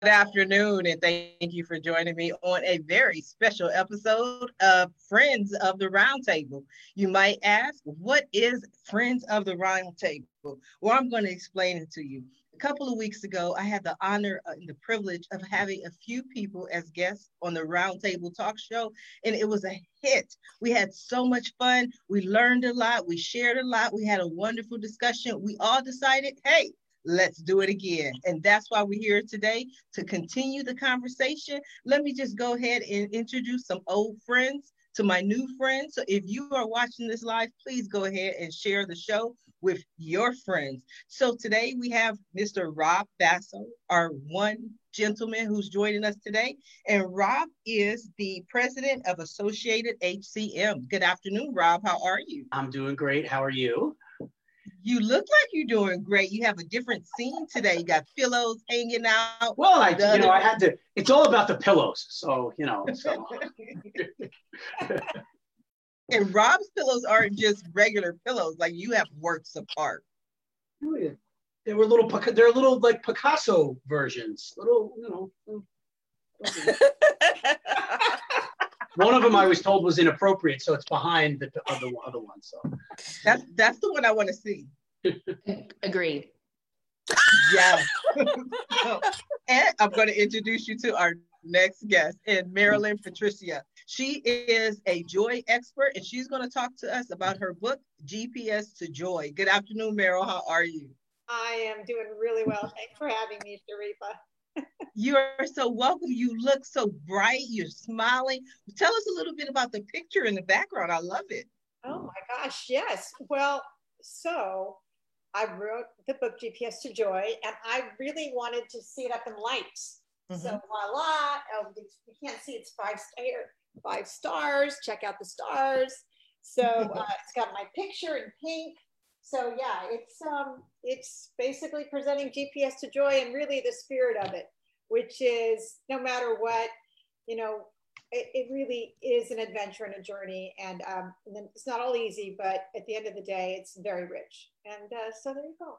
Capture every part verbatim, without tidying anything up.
afternoon, and thank you for joining me on a very special episode of Friends of the Roundtable. You might ask, what is Friends of the Roundtable? Well, I'm going to explain it to you. A couple of weeks ago, I had the honor and the privilege of having a few people as guests on the Roundtable Talk Show, and it was a hit. We had so much fun. We learned a lot. We shared a lot. We had a wonderful discussion. We all decided, hey, let's do it again. And that's why we're here today to continue the conversation. Let me just go ahead and introduce some old friends to my new friends. So if you are watching this live, please go ahead and share the show with your friends. So today we have Mister Rob Basso, our one gentleman who's joining us today. And Rob is the president of Associated H C M. Good afternoon, Rob. How are you? I'm doing great. How are you? You look like you're doing great. You have a different scene today. You got pillows hanging out. Well, I, you know, I had to, it's all about the pillows. So, you know. So. And Rob's pillows aren't just regular pillows. Like, you have works apart. Oh, yeah. They were little, they're little like Picasso versions. Little, you know. One of them I was told was inappropriate, so it's behind the other other one. So that's that's the one I want to see. Agreed. Yeah. So, and I'm going to introduce you to our next guest, and Marilyn Patricia. She is a joy expert, and she's going to talk to us about her book, G P S to Joy. Good afternoon, Meryl. How are you? I am doing really well. Thanks for having me, Sharifa. You are so welcome. You look so bright. You're smiling. Tell us a little bit about the picture in the background. I love it. Oh my gosh, yes. Well, so I wrote the book G P S to Joy, and I really wanted to see it up in lights. Mm-hmm. So voila, oh, you can't see it's five star, five stars. Check out the stars. So uh, it's got my picture in pink. So yeah, it's um, it's basically presenting G P S to Joy and really the spirit of it, which is no matter what, you know, it, it really is an adventure and a journey, and um, and then it's not all easy, but at the end of the day, it's very rich. And uh, so there you go.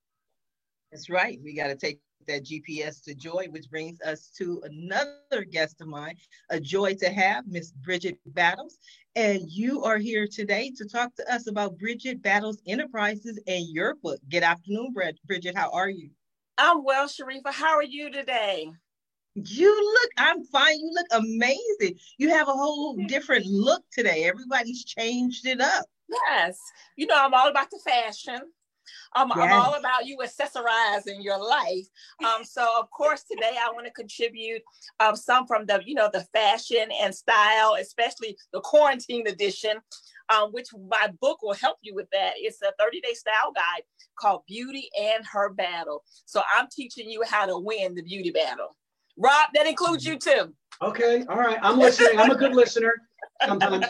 That's right. We got to take that G P S to Joy, which brings us to another guest of mine, a joy to have, Miss Bridget Battles. And you are here today to talk to us about Bridget Battles Enterprises and your book. Good afternoon, Bridget. How are you? I'm well, Sharifa. How are you today? You look, I'm fine. You look amazing. You have a whole different look today. Everybody's changed it up. Yes. You know, I'm all about the fashion. Um, yes. I'm all about you accessorizing your life. Um, so of course today I want to contribute um, some from the, you know, the fashion and style, especially the quarantine edition, um, which my book will help you with that. It's a thirty day style guide called Beauty and Her Battle. So I'm teaching you how to win the beauty battle. Rob, that includes you too. Okay, all right, I'm listening. I'm a good listener sometimes.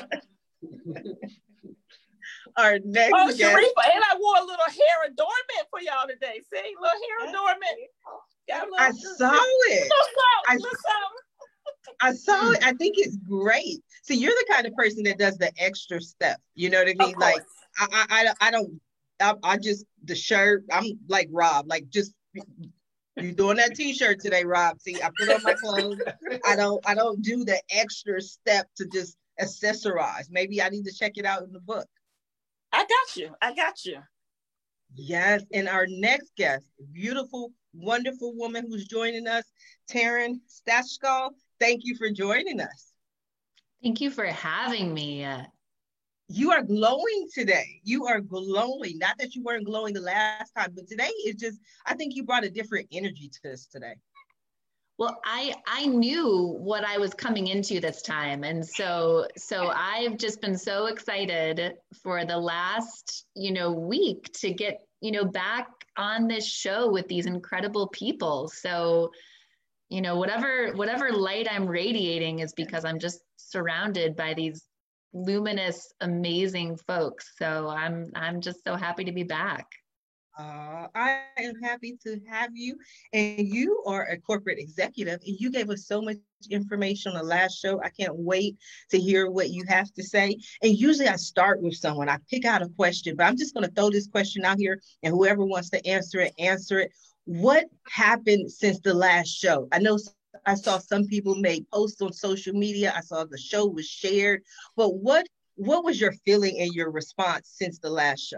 Our next oh, guest. Sharifa, and I wore a little hair adornment for y'all today. See, little hair adornment. Little, I saw it. I, I saw it. I think it's great. So you're the kind of person that does the extra stuff. You know what I mean? Like I, I, I, I don't. I, I just the shirt. I'm like Rob. Like just you doing that T-shirt today, Rob? See, I put on my clothes. I don't. I don't do the extra step to just accessorize. Maybe I need to check it out in the book. I got you. I got you. Yes. And our next guest, beautiful, wonderful woman who's joining us, Taryn Stachkal. Thank you for joining us. Thank you for having me. You are glowing today. You are glowing. Not that you weren't glowing the last time, but today is just, I think you brought a different energy to us today. Well, I I knew what I was coming into this time. And so so I've just been so excited for the last, you know, week to get, you know, back on this show with these incredible people. So, you know, whatever whatever light I'm radiating is because I'm just surrounded by these luminous, amazing folks. So I'm I'm just so happy to be back. Uh, I am happy to have you. And you are a corporate executive, and you gave us so much information on the last show. I can't wait to hear what you have to say. And usually I start with someone, I pick out a question, but I'm just going to throw this question out here, and whoever wants to answer it, answer it. what happened since the last show? I know I saw some people made posts on social media. I saw the show was shared, but what what was your feeling and your response since the last show?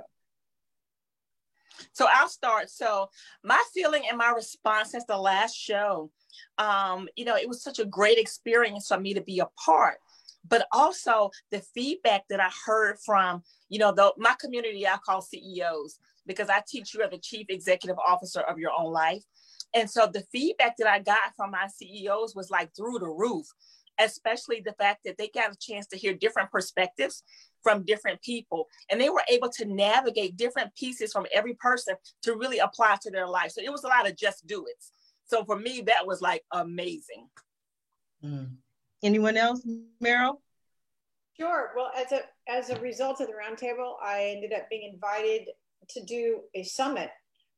So I'll start. So my feeling and my response since the last show, um, you know, it was such a great experience for me to be a part, but also the feedback that I heard from, you know, the, my community I call C E Os, because I teach you as the chief executive officer of your own life. And so the feedback that I got from my C E Os was like through the roof, especially the fact that they got a chance to hear different perspectives from different people. And they were able to navigate different pieces from every person to really apply to their life. So it was a lot of just do it. So for me, that was like amazing. Mm. Anyone else, Meryl? Sure. Well, as a as a result of the roundtable, I ended up being invited to do a summit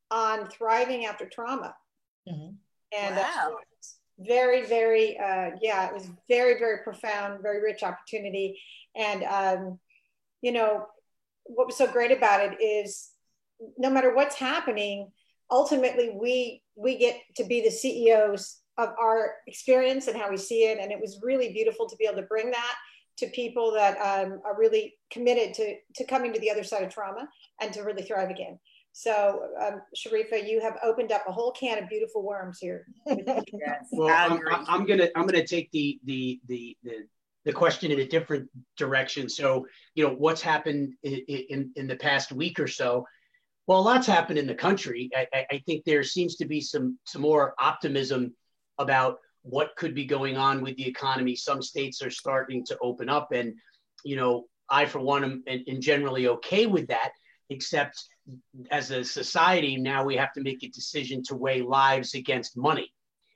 on thriving after trauma. Mm-hmm. And wow. uh, very, very, uh, yeah, it was very, very profound, very rich opportunity. And, um, you know, what was so great about it is no matter what's happening, ultimately we we get to be the C E Os of our experience and how we see it. And it was really beautiful to be able to bring that to people that um, are really committed to, to coming to the other side of trauma and to really thrive again. So, um, Sharifa, you have opened up a whole can of beautiful worms here. Yes, well, I'm, I'm gonna I'm gonna take the the the the the question in a different direction. So, you know, what's happened in in, in the past week or so? Well, a lot's happened in the country. I, I think there seems to be some some more optimism about what could be going on with the economy. Some states are starting to open up, and you know, I for one am and, and generally okay with that, except as a society now we have to make a decision to weigh lives against money,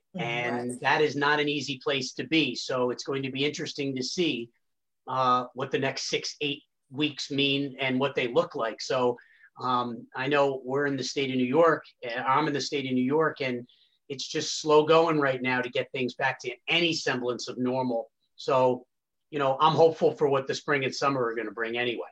and right. that is not an easy place to be. So it's going to be interesting to see uh, what the next six eight weeks mean and what they look like. So um, I know we're in the state of New York. I'm in the state of New York, and it's just slow going right now to get things back to any semblance of normal. So, you know, I'm hopeful for what the spring and summer are going to bring anyway.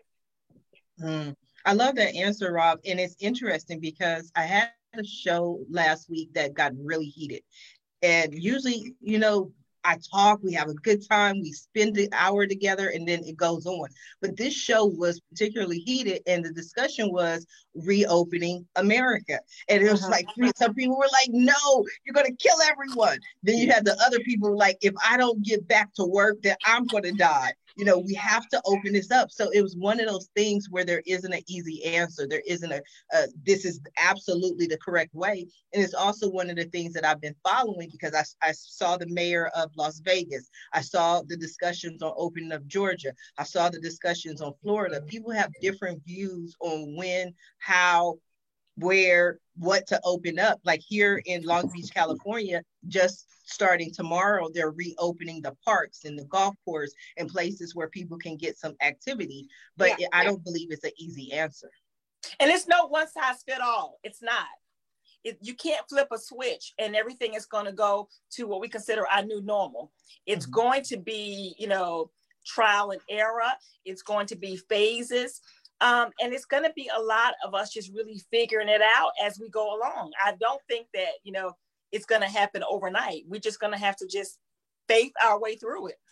Mm. I love that answer, Rob. And it's interesting because I had a show last week that got really heated. And usually, you know, I talk, we have a good time, we spend the hour together, and then it goes on. But this show was particularly heated, and the discussion was reopening America. And it was uh-huh. like, some people were like, no, you're going to kill everyone. Then you had the other people like, if I don't get back to work, then I'm going to die. You know, we have to open this up. So it was one of those things where there isn't an easy answer. There isn't a, a, this is absolutely the correct way. And it's also one of the things that I've been following because I, I saw the mayor of Las Vegas. I saw the discussions on opening up Georgia. I saw the discussions on Florida. People have different views on when, how, where, what to open up. Like here in Long Beach, California, just starting tomorrow, they're reopening the parks and the golf course and places where people can get some activity. But yeah, I don't believe it's an easy answer. And it's no one size fit all. It's not. It, you can't flip a switch and everything is going to go to what we consider our new normal. It's mm-hmm. going to be, you know, trial and error. It's going to be phases. Um, and it's going to be a lot of us just really figuring it out as we go along. I don't think that, you know, it's going to happen overnight. We're just going to have to just faith our way through it.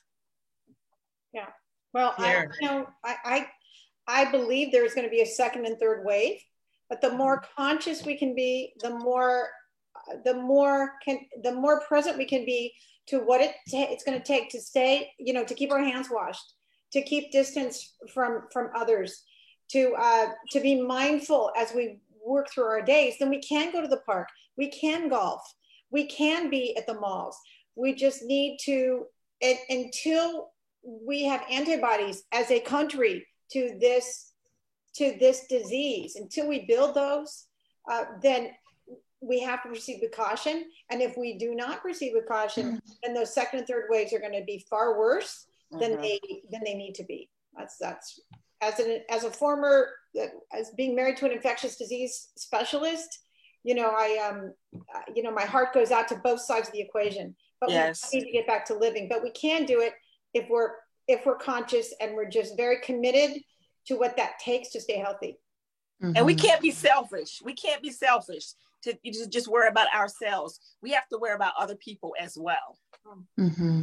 Yeah. Well, yeah. I, you know, I, I, I believe there's going to be a second and third wave, but the more conscious we can be, the more, the more can, the more present we can be to what it ta- it's going to take to stay, you know, to keep our hands washed, to keep distance from, from others, to, uh, to be mindful as we work through our days. Then we can go to the park. We can golf. We can be at the malls. We just need to, and, until we have antibodies as a country to this, to this disease, until we build those, uh, then we have to proceed with caution. And if we do not proceed with caution, then those second and third waves are going to be far worse than mm-hmm. they than they need to be. That's that's as an as a former as being married to an infectious disease specialist. You know, I, um, you know, my heart goes out to both sides of the equation, but yes. we need to get back to living, but we can do it if we're, if we're conscious and we're just very committed to what that takes to stay healthy. Mm-hmm. And we can't be selfish. We can't be selfish. to, to just worry about ourselves. We have to worry about other people as well. Mm-hmm.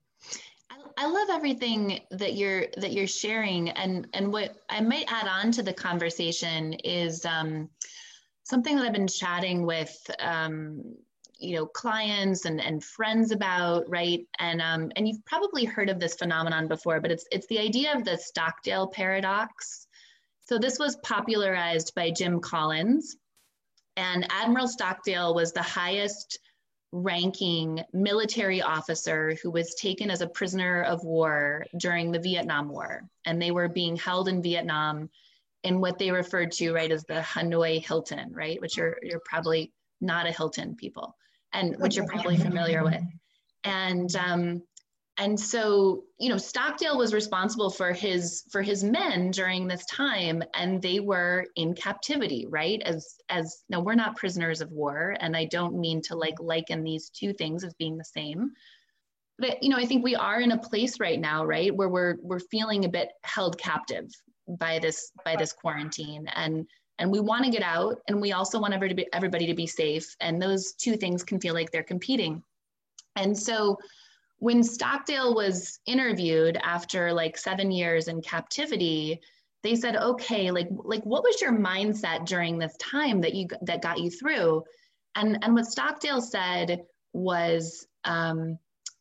I, I love everything that you're that you're sharing, and and what I might add on to the conversation is um, something that I've been chatting with um, you know clients and and friends about, right? And um, and you've probably heard of this phenomenon before, but it's it's the idea of the Stockdale paradox. So this was popularized by Jim Collins, and Admiral Stockdale was the highest ranking military officer who was taken as a prisoner of war during the Vietnam War. And they were being held in Vietnam in what they referred to, right, as the Hanoi Hilton, right, which you're, you're probably not a Hilton people, and which you're probably familiar with. And, um, and so, you know, Stockdale was responsible for his, for his men during this time, and they were in captivity, right? As, as, now we're not prisoners of war, and I don't mean to like liken these two things as being the same, but, you know, I think we are in a place right now, right, where we're, we're feeling a bit held captive by this, by this quarantine, and, and we want to get out, and we also want everybody to be, everybody to be safe. And those two things can feel like they're competing. And so when Stockdale was interviewed after like seven years in captivity, they said, okay, like, like what was your mindset during this time that you, that got you through? And, and what Stockdale said was um,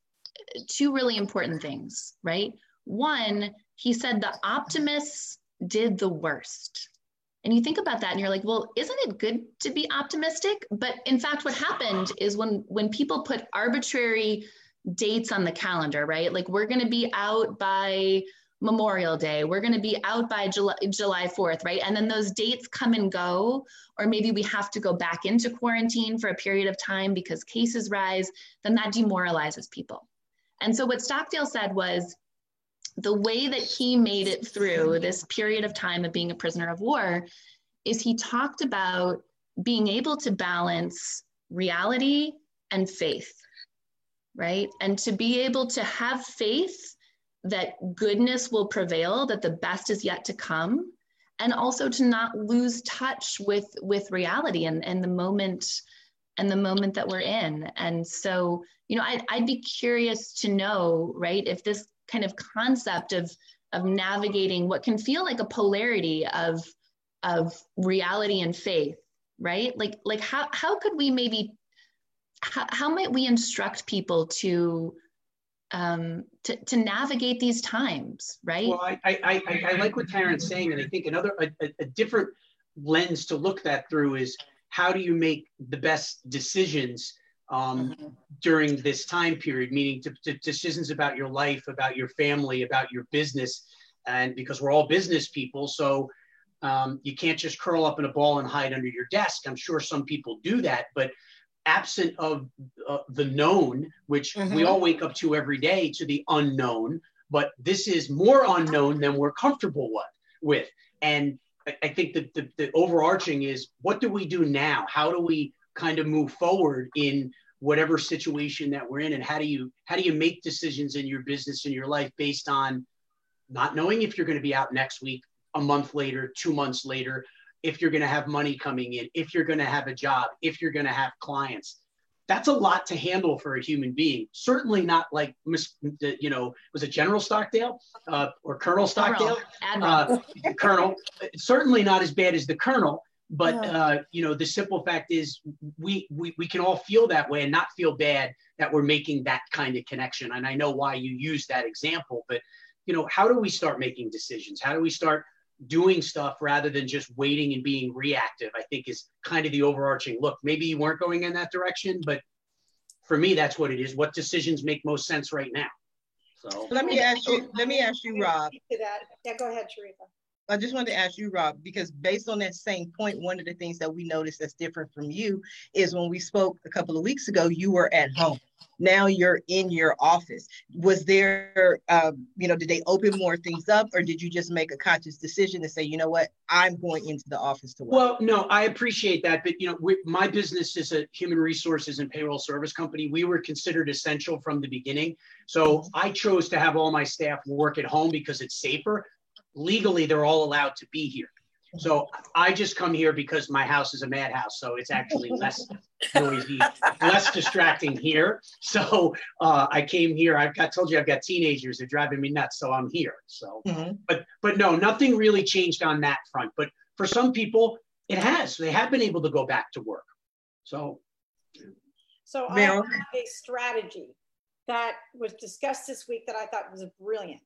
two really important things, right? One, he said the optimists did the worst. And you think about that and you're like, well, isn't it good to be optimistic? But in fact, what happened is when, when people put arbitrary dates on the calendar, right? Like we're going to be out by Memorial Day, we're going to be out by July, July fourth, right? And then those dates come and go, or maybe we have to go back into quarantine for a period of time because cases rise, then that demoralizes people. And so what Stockdale said was the way that he made it through this period of time of being a prisoner of war is he talked about being able to balance reality and faith. Right? And to be able to have faith that goodness will prevail, that the best is yet to come, and also to not lose touch with, with reality and, and the moment and the moment that we're in. And so, you know, I'd, I'd be curious to know, right, if this kind of concept of, of navigating what can feel like a polarity of, of reality and faith, right? Like, like how, how could we maybe How, how might we instruct people to, um, to to navigate these times, right? Well, I I, I, I like what Taryn's saying, and I think another a, a different lens to look that through is how do you make the best decisions um, mm-hmm. during this time period? Meaning to, to decisions about your life, about your family, about your business, and because we're all business people, so um, you can't just curl up in a ball and hide under your desk. I'm sure some people do that, but absent of uh, the known, which mm-hmm. we all wake up to every day, to the unknown, but this is more unknown than we're comfortable with. And I, I think that the, the overarching is, what do we do now? How do we kind of move forward in whatever situation that we're in? And how do you, how do you make decisions in your business, in your life, based on not knowing if you're going to be out next week, a month later, two months later, if you're going to have money coming in, if you're going to have a job, if you're going to have clients? That's a lot to handle for a human being. Certainly not like, you know, was it General Stockdale uh, or Colonel Stockdale? Admiral. Uh, Colonel. Certainly not as bad as the Colonel, but uh, you know, the simple fact is we, we we can all feel that way and not feel bad that we're making that kind of connection. And I know why you use that example, but you know, how do we start making decisions? How do we start doing stuff rather than just waiting and being reactive? I think is kind of the overarching look. Maybe you weren't going in that direction, but for me, that's what it is. What decisions make most sense right now? So let me ask you, let me ask you, Rob. Yeah, go ahead, Sharifah. I just wanted to ask you, Rob, because based on that same point, one of the things that we noticed that's different from you is when we spoke a couple of weeks ago, you were at home. Now you're in your office. Was there, um, you know, did they open more things up, or did you just make a conscious decision to say, you know what, I'm going into the office to work? Well, no, I appreciate that. But, you know, we, my business is a human resources and payroll service company. We were considered essential from the beginning. So I chose to have all my staff work at home because it's safer. Legally, they're all allowed to be here. So I just come here because my house is a madhouse. So it's actually less noisy, less distracting here. So uh, I came here. I've got told you I've got teenagers. They're driving me nuts. So I'm here. So, mm-hmm. but but no, nothing really changed on that front. But for some people, it has. They have been able to go back to work. So, so I have a strategy that was discussed this week that I thought was brilliant.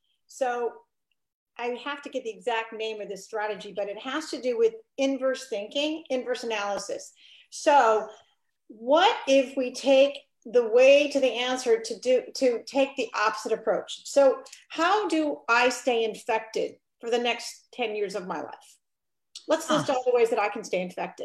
So I have to get the exact name of this strategy, but it has to do with inverse thinking, inverse analysis. So what if we take the way to the answer to do, to take the opposite approach? So how do I stay infected for the next ten years of my life? Let's list huh. all the ways that I can stay infected,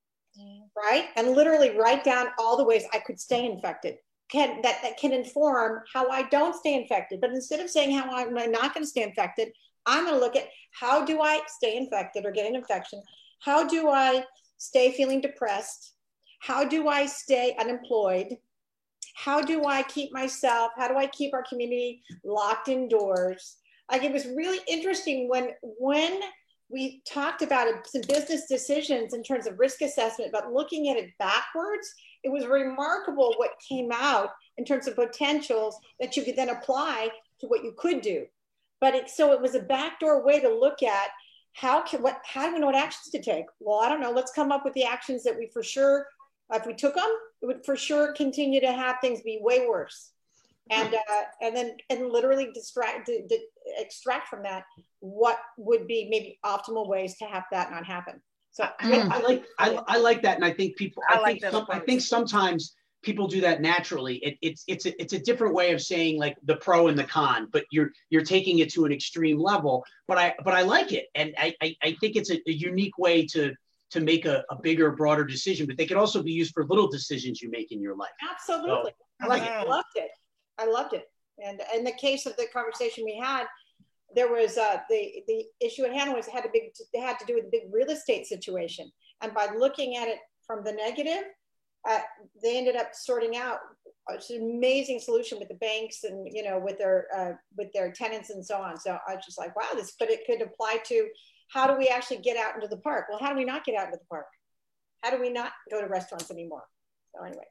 right? And literally write down all the ways I could stay infected. Can, that, that can inform how I don't stay infected. But instead of saying how I'm not going to stay infected, I'm going to look at how do I stay infected or get an infection? How do I stay feeling depressed? How do I stay unemployed? How do I keep myself? How do I keep our community locked indoors? Like, it was really interesting when, when we talked about it, some business decisions in terms of risk assessment, but looking at it backwards, it was remarkable what came out in terms of potentials that you could then apply to what you could do. But it, so it was a backdoor way to look at how can, what, how do we know what actions to take? Well, I don't know. Let's come up with the actions that we for sure, if we took them, it would for sure continue to have things be way worse. And uh, and then and literally distract, d- d- extract from that what would be maybe optimal ways to have that not happen. So I, I like I, I like that, and I think people I, I like think some, I think sometimes people do that naturally. It, it's it's a, it's a different way of saying like the pro and the con, but you're you're taking it to an extreme level. But I but I like it, and I I, I think it's a, a unique way to to make a, a bigger, broader decision. But they can also be used for little decisions you make in your life. Absolutely, so, I like I it. loved it. I loved it. And in the case of the conversation we had, there was uh, the the issue at hand was had a big they had to do with the big real estate situation. And by looking at it from the negative, uh, they ended up sorting out an amazing solution with the banks and you know with their uh, with their tenants and so on. So I was just like, wow, this. But it could apply to how do we actually get out into the park? Well, how do we not get out into the park? How do we not go to restaurants anymore? So anyway.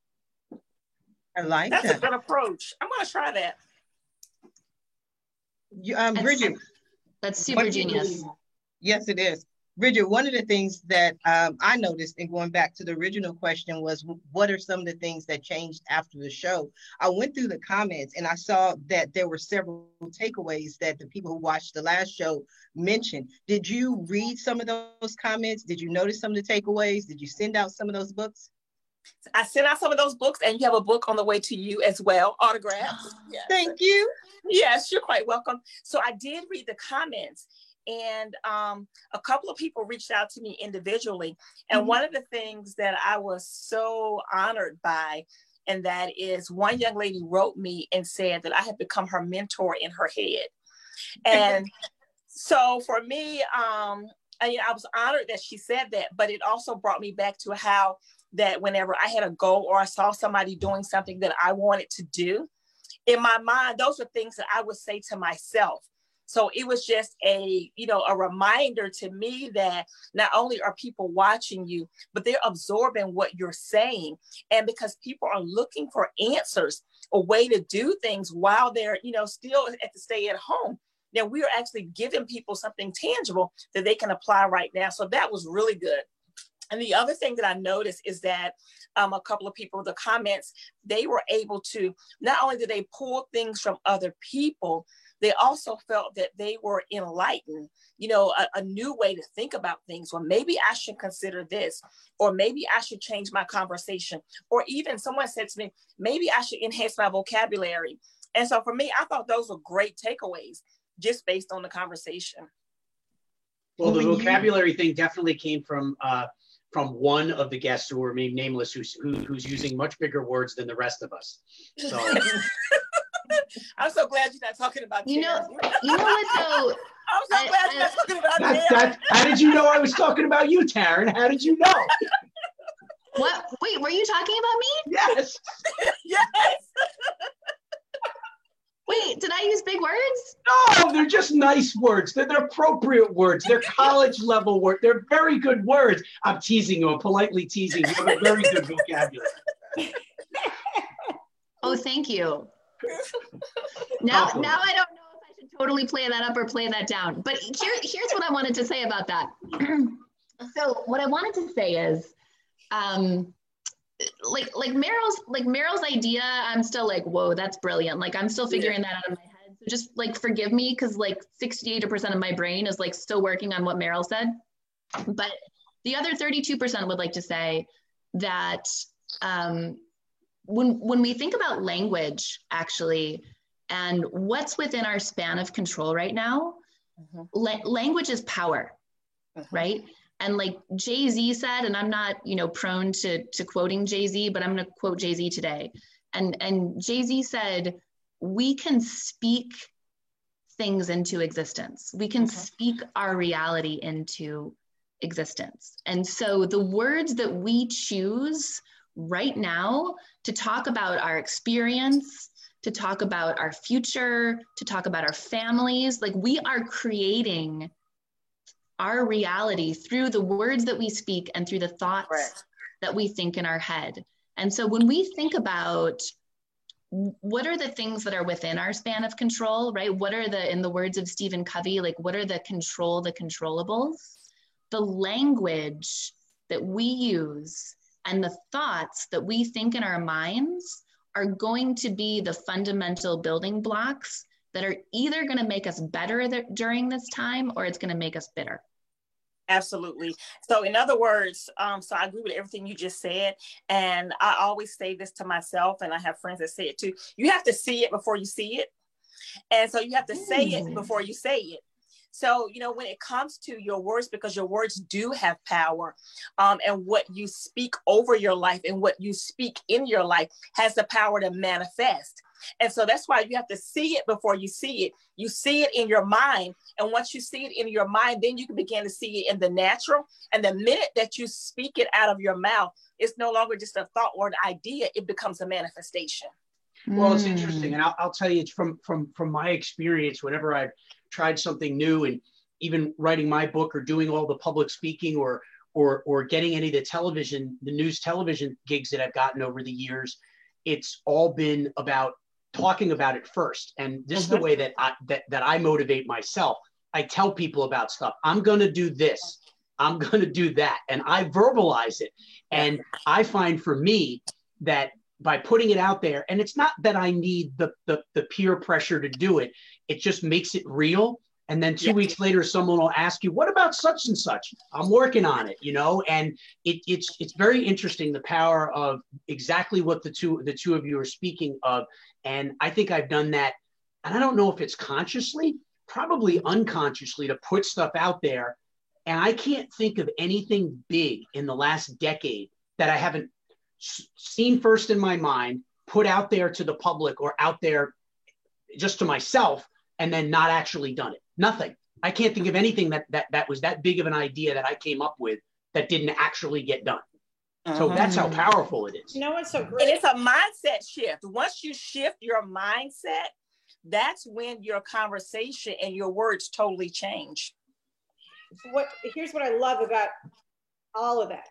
I like That's that. a good approach. I'm going to try that. You, um, Bridget. That's super genius. Yes, it is. Bridget, one of the things that um, I noticed in going back to the original question was, what are some of the things that changed after the show? I went through the comments and I saw that there were several takeaways that the people who watched the last show mentioned. Did you read some of those comments? Did you notice some of the takeaways? Did you send out some of those books? I sent out some of those books, and you have a book on the way to you as well, autographs. Yes. Thank you. Yes, you're quite welcome. So I did read the comments, and um, a couple of people reached out to me individually. And mm-hmm. one of the things that I was so honored by, and that is one young lady wrote me and said that I had become her mentor in her head. And so for me, um, I, I was honored that she said that, but it also brought me back to how that whenever I had a goal or I saw somebody doing something that I wanted to do, in my mind, those are things that I would say to myself. So it was just a, you know, a reminder to me that not only are people watching you, but they're absorbing what you're saying. And because people are looking for answers, a way to do things while they're, you know, still at the stay at home, then we are actually giving people something tangible that they can apply right now. So that was really good. And the other thing that I noticed is that um, a couple of people, the comments, they were able to, not only did they pull things from other people, they also felt that they were enlightened, you know, a, a new way to think about things. Well, maybe I should consider this, or maybe I should change my conversation. Or even someone said to me, maybe I should enhance my vocabulary. And so for me, I thought those were great takeaways just based on the conversation. Well, the vocabulary thing definitely came from uh, from one of the guests who were named nameless, who's, who, who's using much bigger words than the rest of us. So I'm so glad you're not talking about you know, you know what though? I'm so I, glad I, you're not talking about that, that. How did you know I was talking about you, Taryn? How did you know? What? Wait, were you talking about me? Yes. Yes. Wait, Did I use big words? No, they're just nice words. They're the appropriate words. They're college level words. They're very good words. I'm teasing you. I'm politely teasing you. You have a very good vocabulary. Oh, thank you. Now, now I don't know if I should totally play that up or play that down. But here, here's what I wanted to say about that. So what I wanted to say is, um, like like Meryl's like Meryl's idea, I'm still like, whoa, that's brilliant. Like I'm still figuring that out in my head. So just like forgive me, because like sixty-eight percent of my brain is like still working on what Meryl said. But the other thirty-two percent would like to say that um, when when we think about language, actually, and what's within our span of control right now, mm-hmm. la- language is power, mm-hmm. right? And like Jay-Z said, and I'm not, you know, prone to, to quoting Jay-Z, but I'm going to quote Jay-Z today. And, and Jay-Z said, we can speak things into existence. We can mm-hmm. speak our reality into existence. And so the words that we choose right now to talk about our experience, to talk about our future, to talk about our families, like we are creating our reality through the words that we speak and through the thoughts right. that we think in our head. And so when we think about what are the things that are within our span of control, right? What are the, in the words of Stephen Covey, like what are the control, the controllables? The language that we use and the thoughts that we think in our minds are going to be the fundamental building blocks that are either going to make us better th- during this time, or it's going to make us bitter. Absolutely. So in other words, um, so I agree with everything you just said. And I always say this to myself, and I have friends that say it too. You have to see it before you see it. And so you have to say it before you say it. So, you know, when it comes to your words, because your words do have power, um, and what you speak over your life and what you speak in your life has the power to manifest. And so that's why you have to see it before you see it. You see it in your mind. And once you see it in your mind, then you can begin to see it in the natural. And the minute that you speak it out of your mouth, it's no longer just a thought or an idea. It becomes a manifestation. Well, it's interesting. And I'll, I'll tell you, it's from, from, from my experience, whenever I've tried something new, and even writing my book or doing all the public speaking or, or, or getting any of the television, the news television gigs that I've gotten over the years, it's all been about talking about it first. And this mm-hmm. is the way that I, that, that I motivate myself. I tell people about stuff. I'm going to do this. I'm going to do that. And I verbalize it. And I find for me that by putting it out there, and it's not that I need the, the, the peer pressure to do it. It just makes it real. And then two yeah. weeks later, someone will ask you, what about such and such? I'm working on it, you know, and it, it's it's very interesting, the power of exactly what the two the two of you are speaking of. And I think I've done that. And I don't know if it's consciously, probably unconsciously, to put stuff out there. And I can't think of anything big in the last decade that I haven't seen first in my mind, put out there to the public or out there just to myself, and then not actually done it. Nothing. I can't think of anything that that that was that big of an idea that I came up with that didn't actually get done. Uh-huh. So that's how powerful it is. You know what's so great? And it's a mindset shift. Once you shift your mindset, that's when your conversation and your words totally change. What here's what I love about all of that.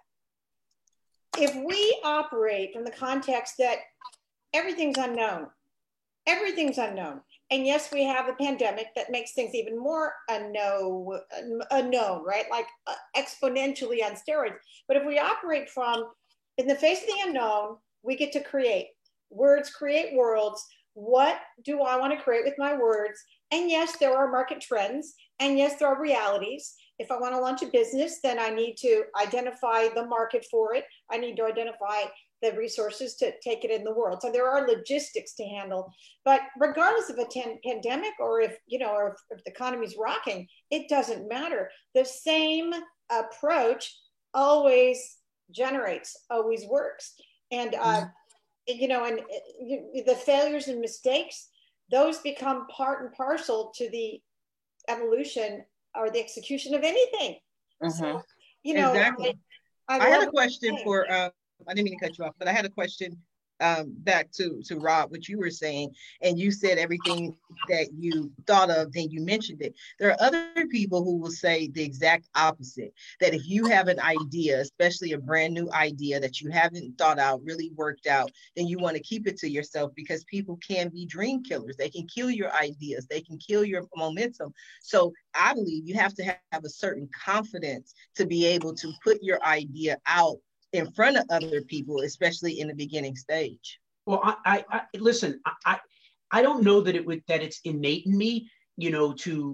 If we operate from the context that everything's unknown, everything's unknown. And yes, we have a pandemic that makes things even more unknown, unknown, right? Like uh, exponentially on steroids. But if we operate from, in the face of the unknown, we get to create. Words create worlds. What do I want to create with my words? And yes, there are market trends. And yes, there are realities. If I want to launch a business, then I need to identify the market for it. I need to identify the resources to take it in the world. So there are logistics to handle. But regardless of a ten- pandemic or if, you know, or if, if the economy's rocking, it doesn't matter. The same approach always generates, always works. And, uh, mm-hmm. you know, and uh, the failures and mistakes, those become part and parcel to the evolution or the execution of anything. Mm-hmm. So, you know, exactly. I, I, I had a question for, uh, I didn't mean to cut you off, but I had a question um, back to, to Rob, what you were saying, and you said everything that you thought of, then you mentioned it. There are other people who will say the exact opposite, that if you have an idea, especially a brand new idea that you haven't thought out, really worked out, then you want to keep it to yourself, because people can be dream killers. They can kill your ideas. They can kill your momentum. So I believe you have to have a certain confidence to be able to put your idea out in front of other people, especially in the beginning stage. Well, I, I, I listen, I, I don't know that it would, that it's innate in me, you know, to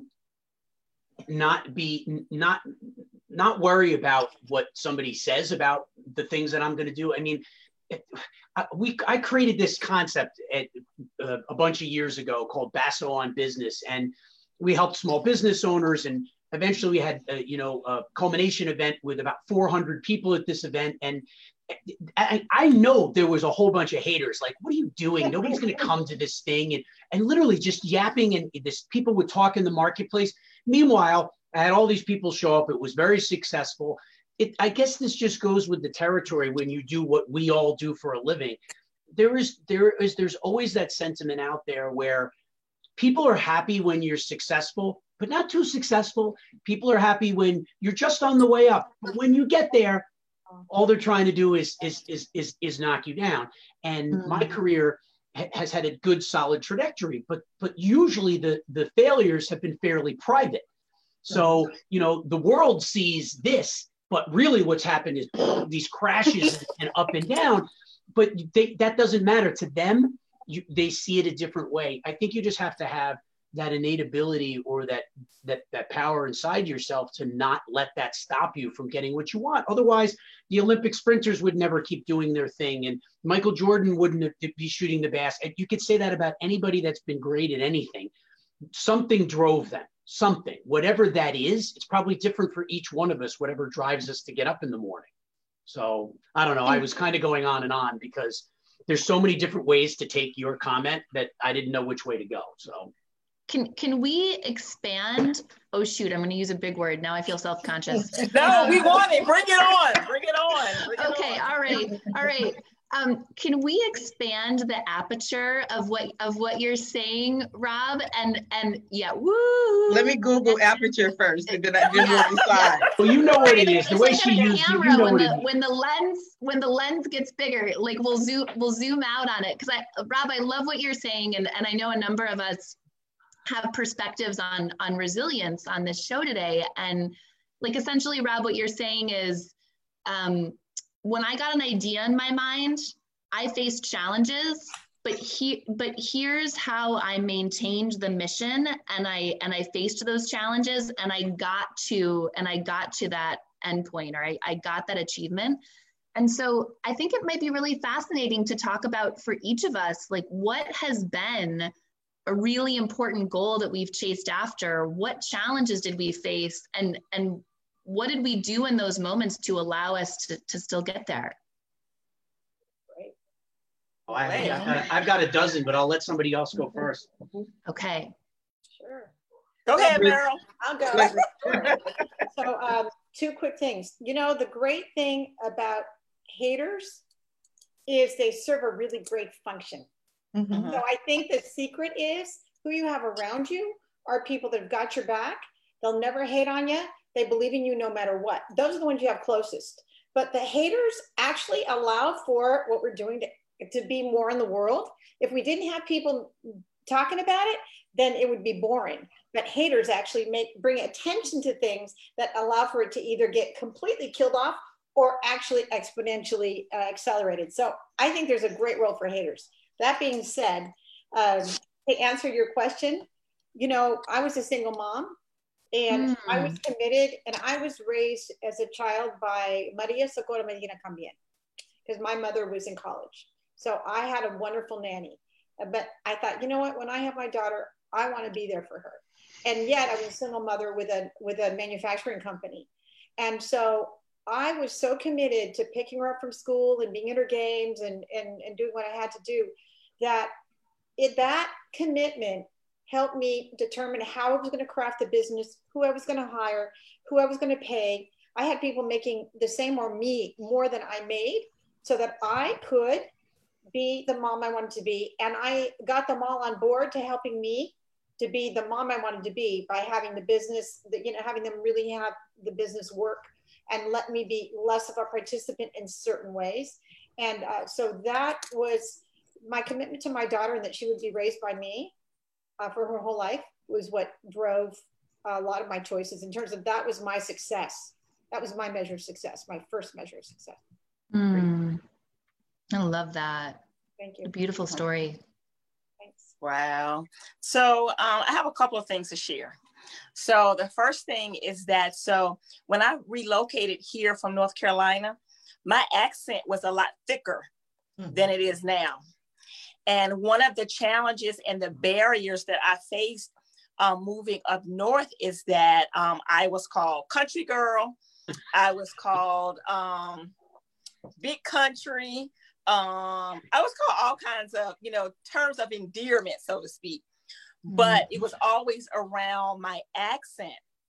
not be, not, not worry about what somebody says about the things that I'm going to do. I mean, I, we, I created this concept at, uh, a bunch of years ago called Basso on Business, and we helped small business owners, and eventually we had, a, you know, a culmination event with about four hundred people at this event. And I, I know there was a whole bunch of haters, like, what are you doing? Nobody's going to come to this thing. And, and literally just yapping, and this people would talk in the marketplace. Meanwhile, I had all these people show up. It was very successful. It, I guess this just goes with the territory when you do what we all do for a living. There is, there is, there's always that sentiment out there where people are happy when you're successful, but not too successful. People are happy when you're just on the way up. But when you get there, all they're trying to do is is is is, is knock you down. And mm-hmm. my career ha- has had a good, solid trajectory, but but usually the the failures have been fairly private. So you know the world sees this, but really what's happened is these crashes and up and down. But they, that doesn't matter to them. You, they see it a different way. I think you just have to have that innate ability, or that that that power inside yourself, to not let that stop you from getting what you want. Otherwise, the Olympic sprinters would never keep doing their thing, and Michael Jordan wouldn't be shooting the basket. You could say that about anybody that's been great at anything. Something drove them, something, whatever that is. It's probably different for each one of us, whatever drives us to get up in the morning. So I don't know. I was kind of going on and on because there's so many different ways to take your comment that I didn't know which way to go. So. Can can we expand? Oh shoot, I'm going to use a big word. Now I feel self-conscious. No, we want it. Bring it on. Bring it on. Bring it okay, on. all right, all right. Um, can we expand the aperture of what of what you're saying, Rob? And and yeah, woo. Let me Google aperture first, and then I just yeah, will decide. Yeah. Well, you know what it is. The way she used it, you know when what the, it is. When the lens when the lens gets bigger, like we'll zoom we'll zoom out on it. Because I, Rob, I love what you're saying, and and I know a number of us have perspectives on on resilience on this show today. And like essentially, Rob, what you're saying is, um, when I got an idea in my mind, I faced challenges, but he but here's how I maintained the mission, and I and I faced those challenges, and I got to and I got to that endpoint, or I, I got that achievement. And so I think it might be really fascinating to talk about for each of us, like what has been a really important goal that we've chased after. What challenges did we face, and and what did we do in those moments to allow us to, to still get there? Oh, I, I've, got, I've got a dozen, but I'll let somebody else go first. Okay. Sure. Go ahead, Meryl. I'll go. Sure. So um, two quick things. You know, the great thing about haters is they serve a really great function. Mm-hmm. So I think the secret is who you have around you are people that have got your back. They'll never hate on you. They believe in you no matter what. Those are the ones you have closest. But the haters actually allow for what we're doing to, to be more in the world. If we didn't have people talking about it, then it would be boring. But haters actually make bring attention to things that allow for it to either get completely killed off or actually exponentially uh, accelerated. So I think there's a great role for haters. That being said, um, to answer your question, you know, I was a single mom, and mm. I was committed, and I was raised as a child by Maria Socorro Medina Cambien, because my mother was in college. So I had a wonderful nanny. But I thought, you know what, when I have my daughter, I want to be there for her. And yet I was a single mother with a with a manufacturing company. And so I was so committed to picking her up from school and being at her games and, and, and doing what I had to do, that it, that commitment helped me determine how I was going to craft the business, who I was going to hire, who I was going to pay. I had people making the same or me more than I made, so that I could be the mom I wanted to be. And I got them all on board to helping me to be the mom I wanted to be by having the business, the, you know, having them really have the business work and let me be less of a participant in certain ways. And uh, so that was my commitment to my daughter, and that she would be raised by me uh, for her whole life, was what drove a lot of my choices in terms of that was my success. That was my measure of success, my first measure of success. Mm. I love that. Thank you. A beautiful story. Thanks. Wow. So um, I have a couple of things to share. So the first thing is that, so when I relocated here from North Carolina, my accent was a lot thicker mm-hmm. than it is now. And one of the challenges and the barriers that I faced um, moving up north is that um, I was called country girl. I was called um, big country. Um, I was called all kinds of, you know, terms of endearment, so to speak. But it was always around my accent.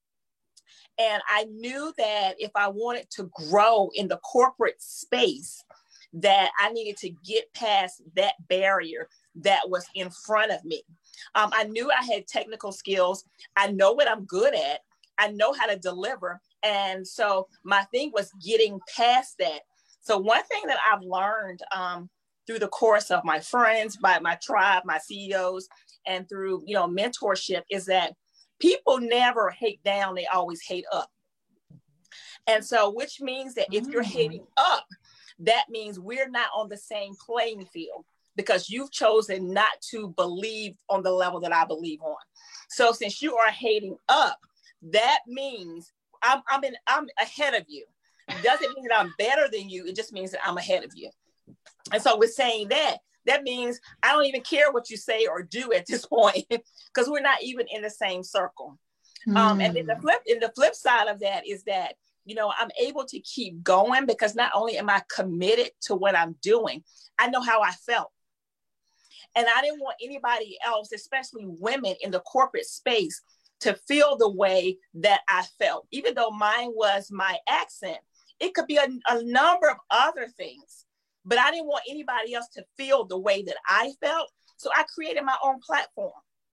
And I knew that if I wanted to grow in the corporate space, that I needed to get past that barrier that was in front of me. Um, I knew I had technical skills. I know what I'm good at. I know how to deliver. And so my thing was getting past that. So one thing that I've learned um, through the course of my friends, by my tribe, my C E Os, and through, you know, mentorship is that people never hate down, they always hate up. And so, which means that if you're hating up, that means we're not on the same playing field because you've chosen not to believe on the level that I believe on. So since you are hating up, that means I'm, I'm, in, I'm ahead of you. It doesn't mean that I'm better than you. It just means that I'm ahead of you. And so with saying that, that means I don't even care what you say or do at this point because we're not even in the same circle. Mm. Um, and then the flip, and the flip side of that is that, you know, I'm able to keep going because not only am I committed to what I'm doing, I know how I felt. And I didn't want anybody else, especially women in the corporate space, to feel the way that I felt. Even though mine was my accent, it could be a, a number of other things. But I didn't want anybody else to feel the way that I felt. So I created my own platform,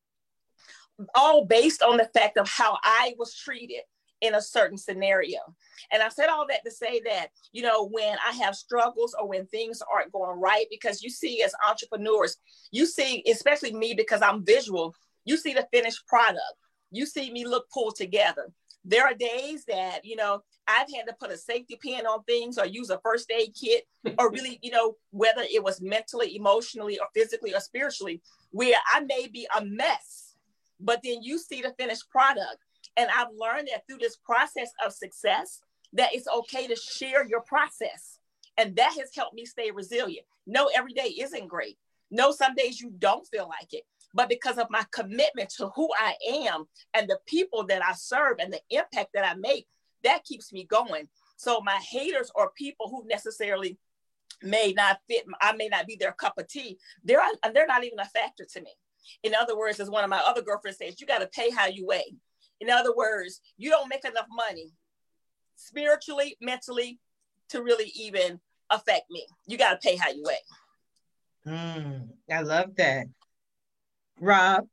all based on the fact of how I was treated in a certain scenario. And I said all that to say that, you know, when I have struggles or when things aren't going right, because you see as entrepreneurs, you see, especially me, because I'm visual, you see the finished product. You see me look pulled together. There are days that, you know, I've had to put a safety pin on things or use a first aid kit or really, you know, whether it was mentally, emotionally, or physically or spiritually, where I may be a mess, but then you see the finished product. And I've learned that through this process of success, that it's okay to share your process. And that has helped me stay resilient. No, every day isn't great. No, some days you don't feel like it. But because of my commitment to who I am and the people that I serve and the impact that I make, that keeps me going. So my haters or people who necessarily may not fit, I may not be their cup of tea, they're, they're not even a factor to me. In other words, as one of my other girlfriends says, you got to pay how you weigh. In other words, you don't make enough money spiritually, mentally, to really even affect me. You got to pay how you weigh. Mm, I love that. Rob?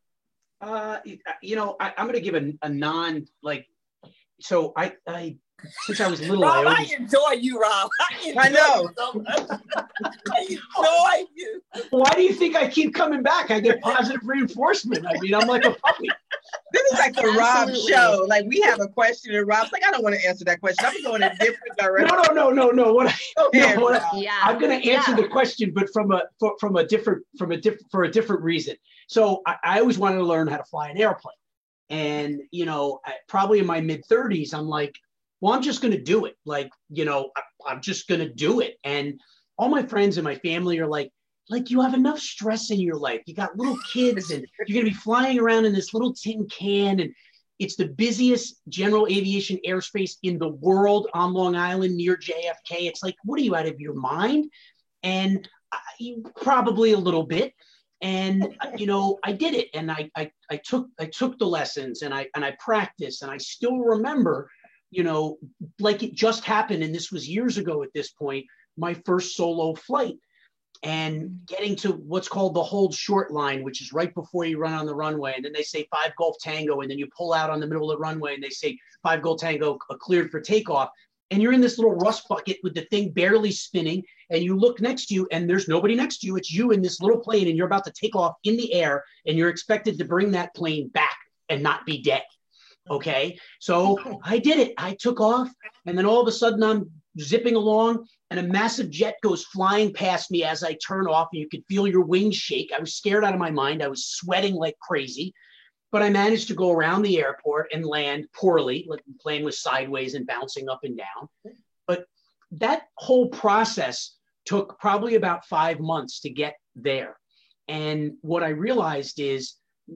Uh, you know, I, I'm going to give a, a non, like, so I, I, since I was little, Rob, I, always... I enjoy you, Rob. I, enjoy I know. You so much. I enjoy you. Why do you think I keep coming back? I get positive reinforcement. I mean, I'm like a puppy. This is like the Rob show. Like we have a question and Rob's like, I don't want to answer that question. I'm going in a different direction. No, no, no, no, no. What I, okay, no, what I, yeah. I'm going to answer yeah. the question, but from a for, from a different from a different for a different reason. So I, I always wanted to learn how to fly an airplane, and you know, I, probably in my mid thirties, I'm like, well, I'm just going to do it. Like, you know, I, I'm just going to do it. And all my friends and my family are like, like you have enough stress in your life. You got little kids and you're going to be flying around in this little tin can. And it's the busiest general aviation airspace in the world on Long Island near J F K. It's like, what are you, out of your mind? And I, probably a little bit. And, you know, I did it. And I, I, I took, I took the lessons and I, and I practiced, and I still remember, you know, like it just happened. And this was years ago at this point, my first solo flight. and getting to what's called the hold short line, which is right before you run on the runway. And then they say five Golf Tango, and then you pull out on the middle of the runway and they say five Golf Tango cleared for takeoff. And you're in this little rust bucket with the thing barely spinning, and you look next to you and there's nobody next to you. It's you in this little plane, and you're about to take off in the air, and you're expected to bring that plane back and not be dead. Okay. So I did it. I took off, and then all of a sudden I'm zipping along, and a massive jet goes flying past me as I turn off, and you could feel your wings shake. I was scared out of my mind. I was sweating like crazy, but I managed to go around the airport and land poorly. Like the plane was sideways and bouncing up and down. But that whole process took probably about five months to get there. And what I realized is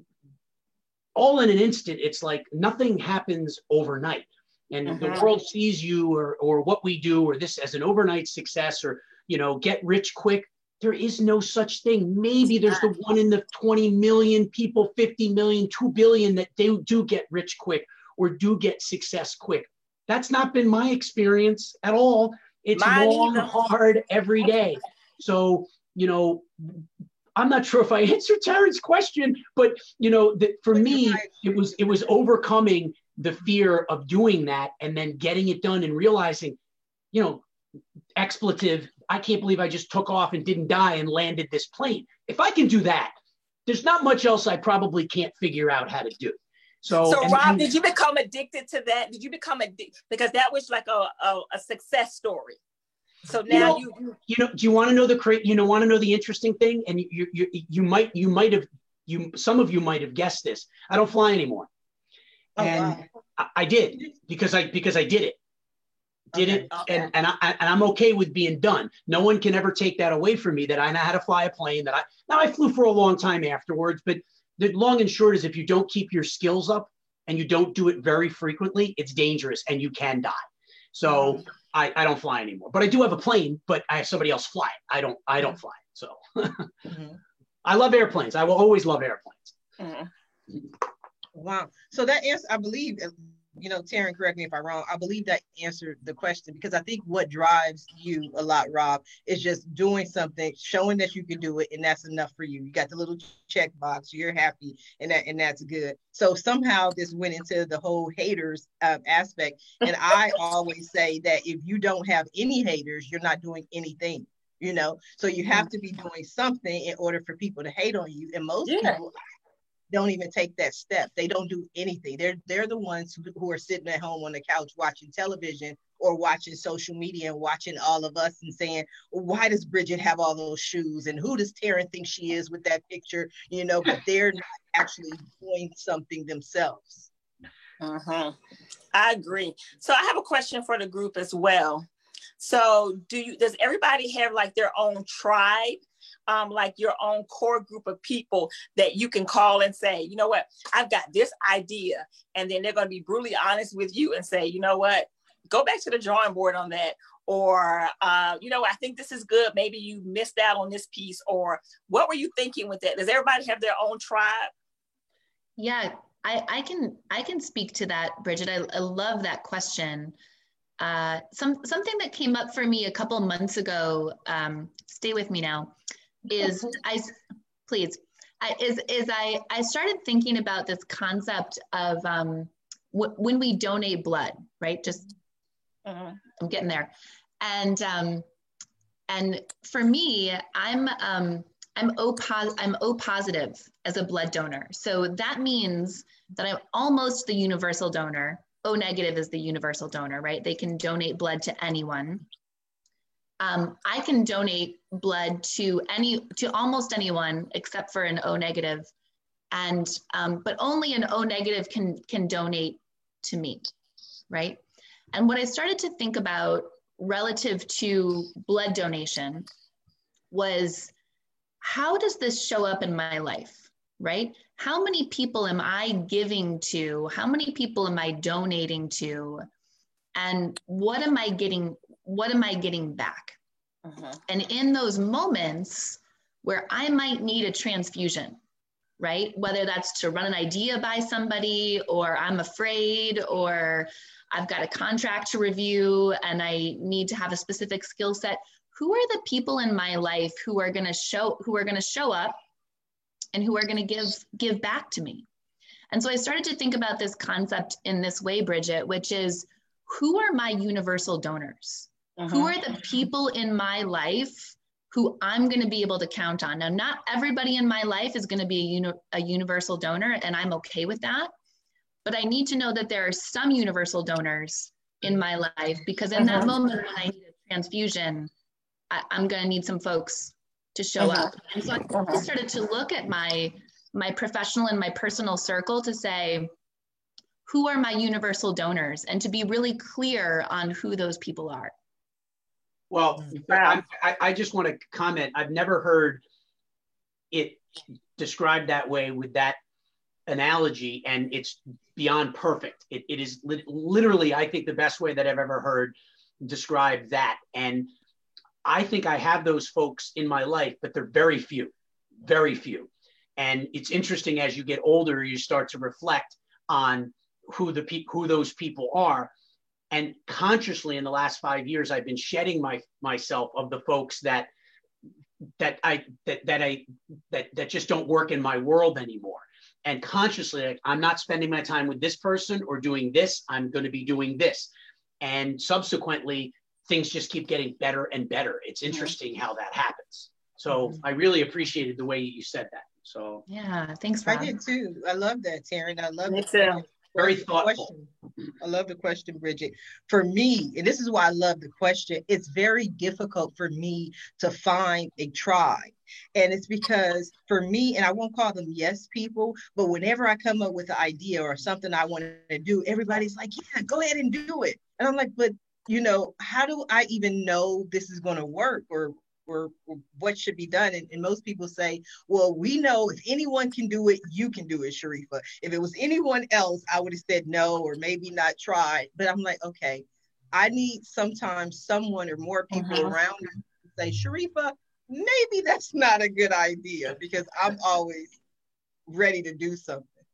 all in an instant, it's like nothing happens overnight. And mm-hmm. the world sees you or, or what we do or this as an overnight success or, you know, get rich quick. There is no such thing. Maybe there's the one in the twenty million people, fifty million, two billion that they do get rich quick or do get success quick. That's not been my experience at all. It's Mine long, either. hard every day. So, you know, I'm not sure if I answered Taryn's question, but, you know, the, for me, it was it was overcoming the fear of doing that and then getting it done and realizing, you know, expletive, I can't believe I just took off and didn't die and landed this plane. If I can do that, there's not much else I probably can't figure out how to do. So, so and, Rob, and, did you become addicted to that? Did you become addicted? Because that was like a, a, a success story. So now you, know, you, you know, do you want to know the great, you know, want to know the interesting thing? And you, you, you, you might, you might have, you, some of you might have guessed this. I don't fly anymore. Oh, and wow. I, I did because I, because I did it. Did okay, it okay. and and, I, and I'm okay with being done. No one can ever take that away from me, that I know how to fly a plane, that I now I flew for a long time afterwards, but the long and short is if you don't keep your skills up and you don't do it very frequently, it's dangerous and you can die. So mm-hmm. I, I don't fly anymore, but I do have a plane, but I have somebody else fly it. I don't I don't fly it. So mm-hmm. I love airplanes. I will always love airplanes. Mm-hmm. Wow. So that answer, I believe, you know, Taryn, correct me if I'm wrong, I believe that answered the question, because I think what drives you a lot, Rob, is just doing something, showing that you can do it, and that's enough for you. You got the little check box, you're happy, and that and that's good. So somehow this went into the whole haters uh, aspect. And I always say that if you don't have any haters, you're not doing anything, you know? So you have to be doing something in order for people to hate on you. And most yeah. people don't even take that step. They don't do anything. They're they're the ones who, who are sitting at home on the couch watching television or watching social media and watching all of us and saying, well, why does Bridget have all those shoes? And who does Taryn think she is with that picture? You know, but they're not actually doing something themselves. Uh-huh. I agree. So I have a question for the group as well. So do you, does everybody have like their own tribe? Um, like your own core group of people that you can call and say, you know what, I've got this idea. And then they're going to be brutally honest with you and say, you know what, go back to the drawing board on that. Or, uh, you know, I think this is good. Maybe you missed out on this piece. Or what were you thinking with that? Does everybody have their own tribe? Yeah, I, I can I can speak to that, Bridget. I, I love that question. Uh, some something that came up for me a couple months ago, um, stay with me now, is I, please, I, is, is I, I started thinking about this concept of um, w- when we donate blood, right? Just, uh, I'm getting there. And, um, and for me, I'm, um, I'm O, pos- I'm O positive as a blood donor. So that means that I'm almost the universal donor. O negative is the universal donor, right? They can donate blood to anyone. Um, I can donate blood to any, to almost anyone except for an O negative, and um, but only an O negative can can donate to me, right? And what I started to think about relative to blood donation was, how does this show up in my life, right? How many people am I giving to? How many people am I donating to? And what am I getting? What am I getting back? Uh-huh. And in those moments where I might need a transfusion, right? Whether that's to run an idea by somebody, or I'm afraid, or I've got a contract to review and I need to have a specific skill set, who are the people in my life who are going to show, who are going to show up and who are going to give, give back to me? And so I started to think about this concept in this way, Bridget, which is, who are my universal donors? Uh-huh. Who are the people in my life who I'm going to be able to count on? Now, not everybody in my life is going to be a, uni- a universal donor, and I'm okay with that. But I need to know that there are some universal donors in my life, because in uh-huh. that moment when I need a transfusion, I, I'm going to need some folks to show uh-huh. up. And so I uh-huh. started to look at my, my professional and my personal circle to say, who are my universal donors, and to be really clear on who those people are. Well, I, I just want to comment. I've never heard it described that way with that analogy, and it's beyond perfect. It, it is li- literally, I think, the best way that I've ever heard describe that. And I think I have those folks in my life, but they're very few, very few. And it's interesting, as you get older, you start to reflect on who the pe- who those people are. And consciously, in the last five years, I've been shedding my myself of the folks that that I that that I that that just don't work in my world anymore. And consciously, like, I'm not spending my time with this person or doing this. I'm going to be doing this. And subsequently, things just keep getting better and better. It's interesting how that happens. So mm-hmm. I really appreciated the way you said that. So yeah, thanks, Rob. I did too. I love that, Taryn. I love it. Very thoughtful. Question. I love the question, Bridget. For me, and this is why I love the question, it's very difficult for me to find a tribe. And it's because for me, and I won't call them yes people, but whenever I come up with an idea or something I want to do, everybody's like, yeah, go ahead and do it. And I'm like, but you know, how do I even know this is going to work, or Or, or what should be done? And, and most people say, well, we know if anyone can do it, you can do it, Sharifa. If it was anyone else, I would have said no, or maybe not try. But I'm like, okay, I need sometimes someone or more people uh-huh. around me to say, Sharifa, maybe that's not a good idea, because I'm always ready to do something.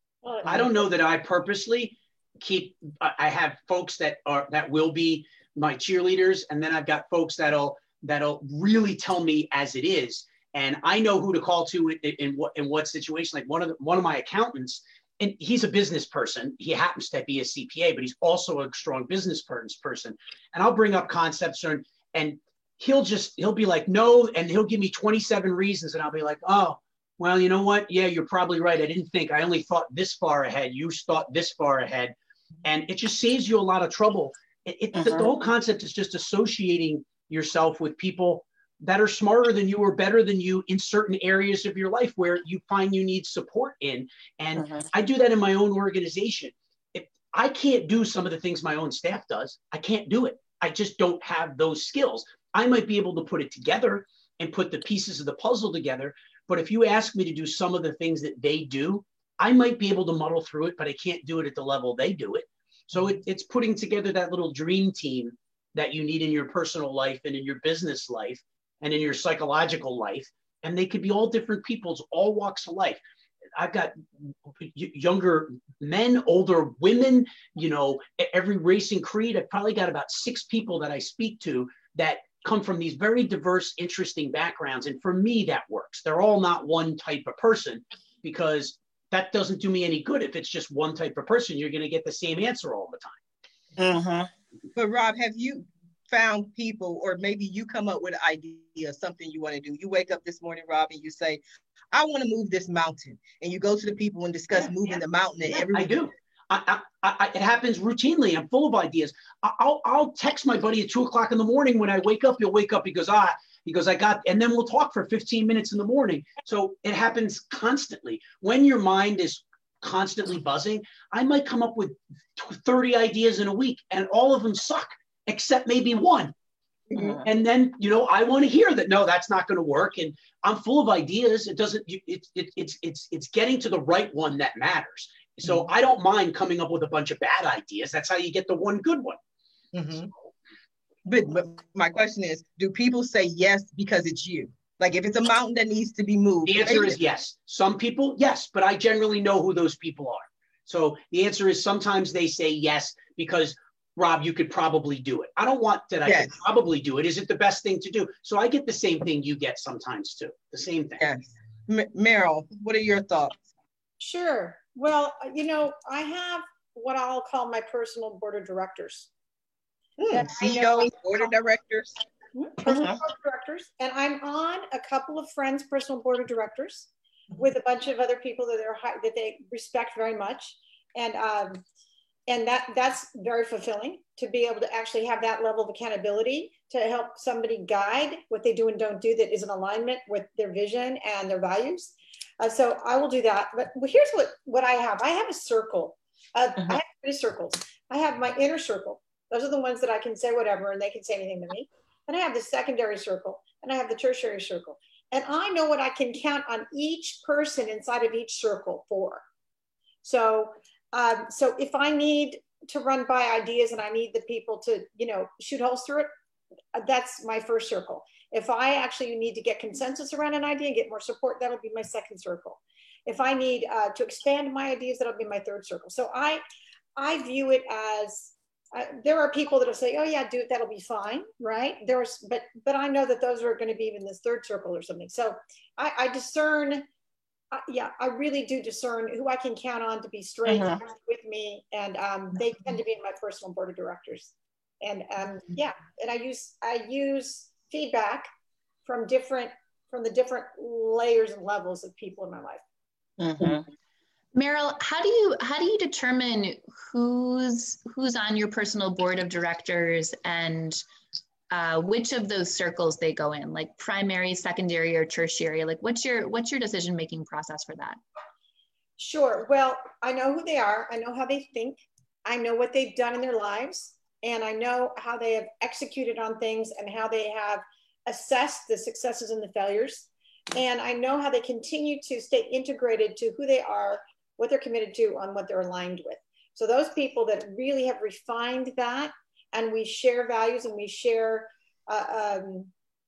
I don't know that I purposely keep, I have folks that are, that will be my cheerleaders. And then I've got folks that'll, that'll really tell me as it is. And I know who to call to in, in what in what situation. Like one of the, one of my accountants, and he's a business person. He happens to be a C P A, but he's also a strong business person. And I'll bring up concepts, and, and he'll just, he'll be like, no, and he'll give me twenty-seven reasons. And I'll be like, oh, well, you know what? Yeah, you're probably right. I didn't think, I only thought this far ahead. You thought this far ahead. And it just saves you a lot of trouble. It, it, uh-huh. the, the whole concept is just associating yourself with people that are smarter than you or better than you in certain areas of your life where you find you need support in. And uh-huh. I do that in my own organization. If I can't do some of the things my own staff does, I can't do it. I just don't have those skills. I might be able to put it together and put the pieces of the puzzle together. But if you ask me to do some of the things that they do, I might be able to muddle through it, but I can't do it at the level they do it. So it, it's putting together that little dream team that you need in your personal life and in your business life and in your psychological life. And they could be all different peoples, all walks of life. I've got younger men, older women, you know, every race and creed. I've probably got about six people that I speak to that come from these very diverse, interesting backgrounds. And for me, that works. They're all not one type of person, because that doesn't do me any good. If it's just one type of person, you're going to get the same answer all the time. Uh-huh. But Rob, have you found people, or maybe you come up with an idea, something you want to do? You wake up this morning, Rob, and you say, I want to move this mountain. And you go to the people and discuss yeah, moving yeah. the mountain. And yeah, everyone- I do. I, I, I, it happens routinely. I'm full of ideas. I'll, I'll text my buddy at two o'clock in the morning when I wake up. He'll wake up. He goes, ah, he goes, I got, and then we'll talk for fifteen minutes in the morning. So it happens constantly. When your mind is constantly buzzing, I might come up with thirty ideas in a week, and all of them suck, except maybe one. Mm-hmm. And then, you know, I want to hear that, no, that's not going to work. And I'm full of ideas. It doesn't, it, it, it's, it's, it's getting to the right one that matters. So mm-hmm. I don't mind coming up with a bunch of bad ideas. That's how you get the one good one. Mm-hmm. So. But, but my question is, do people say yes because it's you? Like if it's a mountain that needs to be moved? The answer is yes. Some people, yes, but I generally know who those people are. So the answer is sometimes they say yes because Rob, you could probably do it. I don't want that I yes. could probably do it. Is it the best thing to do? So I get the same thing you get sometimes too. The same thing. Yes. M- Meryl, what are your thoughts? Sure. Well, you know, I have what I'll call my personal board of directors. Mm, C E Os, board of directors. Personal mm-hmm. board of directors. And I'm on a couple of friends' personal board of directors with a bunch of other people that they're that they respect very much. And um, and that that's very fulfilling to be able to actually have that level of accountability to help somebody guide what they do and don't do that is in alignment with their vision and their values. Uh, so I will do that. But here's what, what I have. I have a circle. Uh, uh-huh. I have three circles. I have my inner circle. Those are the ones that I can say whatever and they can say anything to me. And I have the secondary circle and I have the tertiary circle. And I know what I can count on each person inside of each circle for. So, um, so if I need to run by ideas and I need the people to, you know, shoot holes through it, that's my first circle. If I actually need to get consensus around an idea and get more support, that'll be my second circle. If I need uh, to expand my ideas, that'll be my third circle. So I, I view it as, uh, there are people that'll say, oh yeah, do it, that'll be fine, right? There's, but, but I know that those are gonna be in this third circle or something. So I, I discern, uh, yeah, I really do discern who I can count on to be straight uh-huh. with me. And um, they tend to be in my personal board of directors. And um, yeah, and I use, I use feedback from different, from the different layers and levels of people in my life. Mm-hmm. Meryl, how do you how do you determine who's who's on your personal board of directors and uh, which of those circles they go in, like primary, secondary, or tertiary? Like, what's your what's your decision making process for that? Sure. Well, I know who they are. I know how they think. I know what they've done in their lives, and I know how they have executed on things and how they have assessed the successes and the failures. And I know how they continue to stay integrated to who they are, what they're committed to, on what they're aligned with. So those people that really have refined that, and we share values and we share uh, um,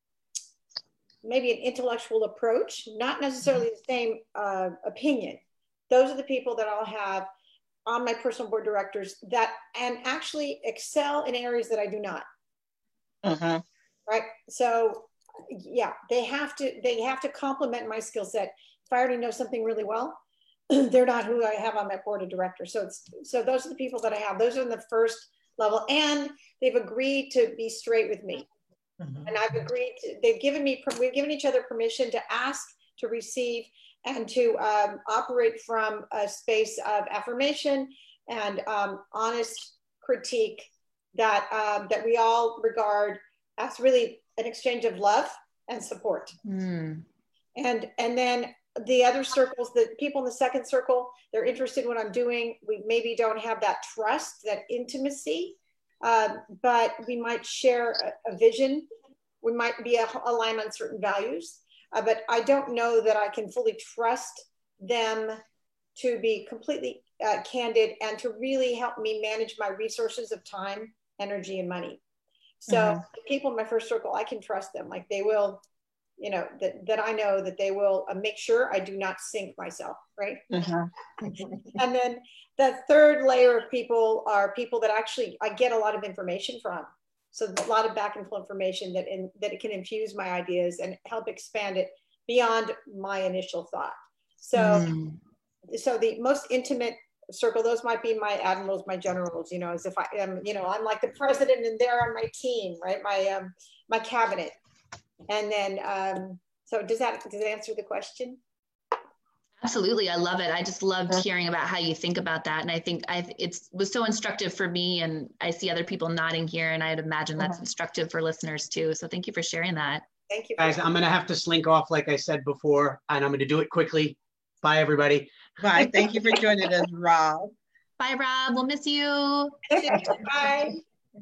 maybe an intellectual approach, not necessarily the same uh, opinion. Those are the people that I'll have on my personal board directors that, and actually excel in areas that I do not. Uh-huh. Right. So yeah, they have to, they have to complement my skill set. If I already know something really well, they're not who I have on my board of directors. So it's, so those are the people that I have. Those are in the first level, and they've agreed to be straight with me. Mm-hmm. And I've agreed to, they've given me, we've given each other permission to ask, to receive, and to um, operate from a space of affirmation and um, honest critique that, um, that we all regard as really an exchange of love and support. Mm. And, and then the other circles, the people in the second circle, they're interested in what I'm doing. We maybe don't have that trust, that intimacy, uh, but we might share a, a vision. We might be a, aligned on certain values, uh, but I don't know that I can fully trust them to be completely uh, candid and to really help me manage my resources of time, energy, and money. So mm-hmm. the people in my first circle, I can trust them. Like they will, you know, that, that I know that they will uh, make sure I do not sink myself, right? Mm-hmm. And then the third layer of people are people that actually I get a lot of information from. So a lot of back and forth information that in, that it can infuse my ideas and help expand it beyond my initial thought. So, mm. so the most intimate circle, those might be my admirals, my generals, you know, as if I am, you know, I'm like the president and they're on my team, right? My, um, my cabinet. And then, um, so does that, does that answer the question? Absolutely. I love it. I just loved hearing about how you think about that. And I think I it was so instructive for me, and I see other people nodding here, and I'd imagine that's instructive for listeners too. So thank you for sharing that. Thank you. Guys, I'm going to have to slink off, like I said before, and I'm going to do it quickly. Bye, everybody. Bye. Thank you for joining us, Rob. Bye, Rob. We'll miss you. Bye.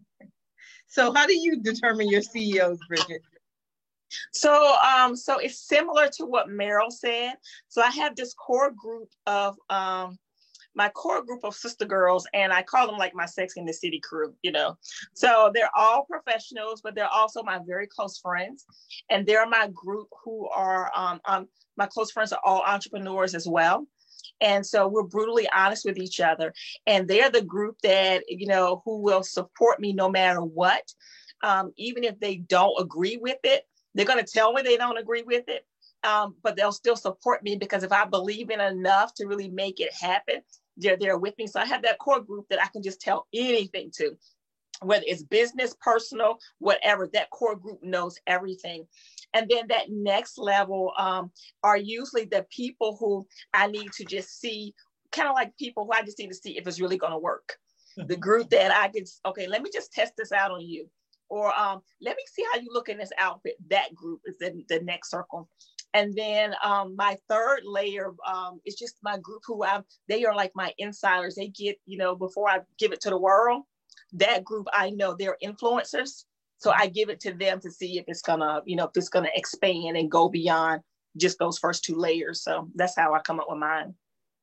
So how do you determine your C E Os, Bridget? So, um, so it's similar to what Meryl said. So I have this core group of, um, my core group of sister girls, and I call them like my Sex in the City crew, you know. So they're all professionals, but they're also my very close friends. And they're my group who are, um, um, my close friends are all entrepreneurs as well. And so we're brutally honest with each other. And they're the group that, you know, who will support me no matter what. Um, even if they don't agree with it, they're going to tell me they don't agree with it. Um, but they'll still support me because if I believe in enough to really make it happen, they're there with me. So I have that core group that I can just tell anything to, whether it's business, personal, whatever. That core group knows everything. And then that next level um, are usually the people who I need to just see, kind of like people who I just need to see if it's really going to work. The group that I can, okay, let me just test this out on you. Or um, let me see how you look in this outfit. That group is in the next circle. And then um, my third layer um, is just my group who I'm, they are like my insiders. They get, you know, before I give it to the world, that group, I know they're influencers. So I give it to them to see if it's gonna, you know, if it's gonna expand and go beyond just those first two layers. So that's how I come up with mine.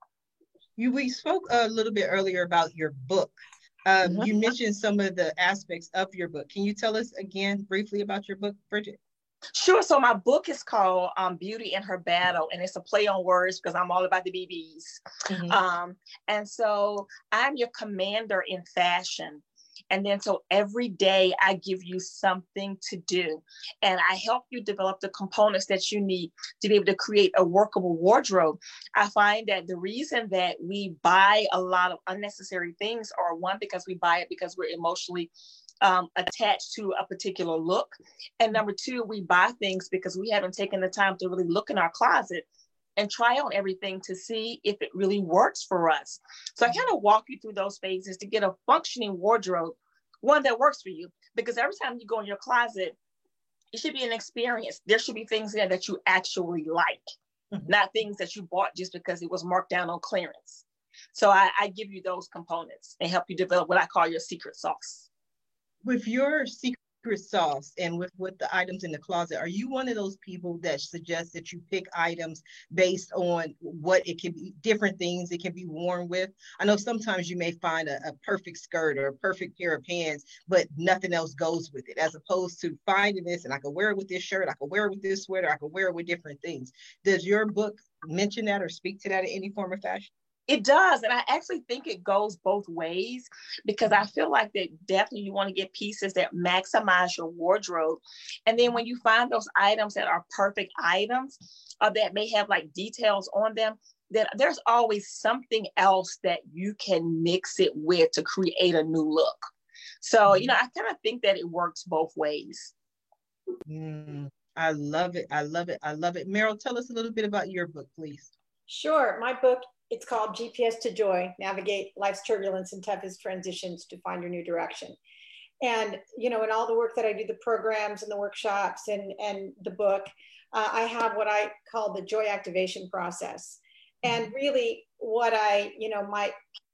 You, we spoke a little bit earlier about your book. Um, mm-hmm. You mentioned some of the aspects of your book. Can you tell us again briefly about your book, Bridget? Sure. So my book is called um, Beauty in Her Battle, and it's a play on words because I'm all about the B Bs. Mm-hmm. Um, and so I'm your commander in fashion. And then so every day I give you something to do, and I help you develop the components that you need to be able to create a workable wardrobe. I find that the reason that we buy a lot of unnecessary things are, one, because we buy it because we're emotionally um, attached to a particular look. And number two, we buy things because we haven't taken the time to really look in our closet and try on everything to see if it really works for us. So I kind of walk you through those phases to get a functioning wardrobe, one that works for you. Because every time you go in your closet, it should be an experience. There should be things there that you actually like, mm-hmm. not things that you bought just because it was marked down on clearance. So I, I give you those components and help you develop what I call your secret sauce. With your secret sauce and with, with the items in the closet, are you one of those people that suggests that you pick items based on what it can be, different things it can be worn with? I know sometimes you may find a, a perfect skirt or a perfect pair of pants, but nothing else goes with it, as opposed to finding this and I can wear it with this shirt, I can wear it with this sweater, I can wear it with different things. Does your book mention that or speak to that in any form or fashion? It does. And I actually think it goes both ways, because I feel like that definitely you want to get pieces that maximize your wardrobe. And then when you find those items that are perfect items or that may have like details on them, then there's always something else that you can mix it with to create a new look. So, you know, I kind of think that it works both ways. Mm, I love it. I love it. I love it. Meryl, tell us a little bit about your book, please. Sure. My book, it's called G P S to Joy, Navigate Life's Turbulence and Toughest Transitions to Find Your New Direction. And, you know, in all the work that I do, the programs and the workshops and, and the book, uh, I have what I call the joy activation process. And really what I, you know, my,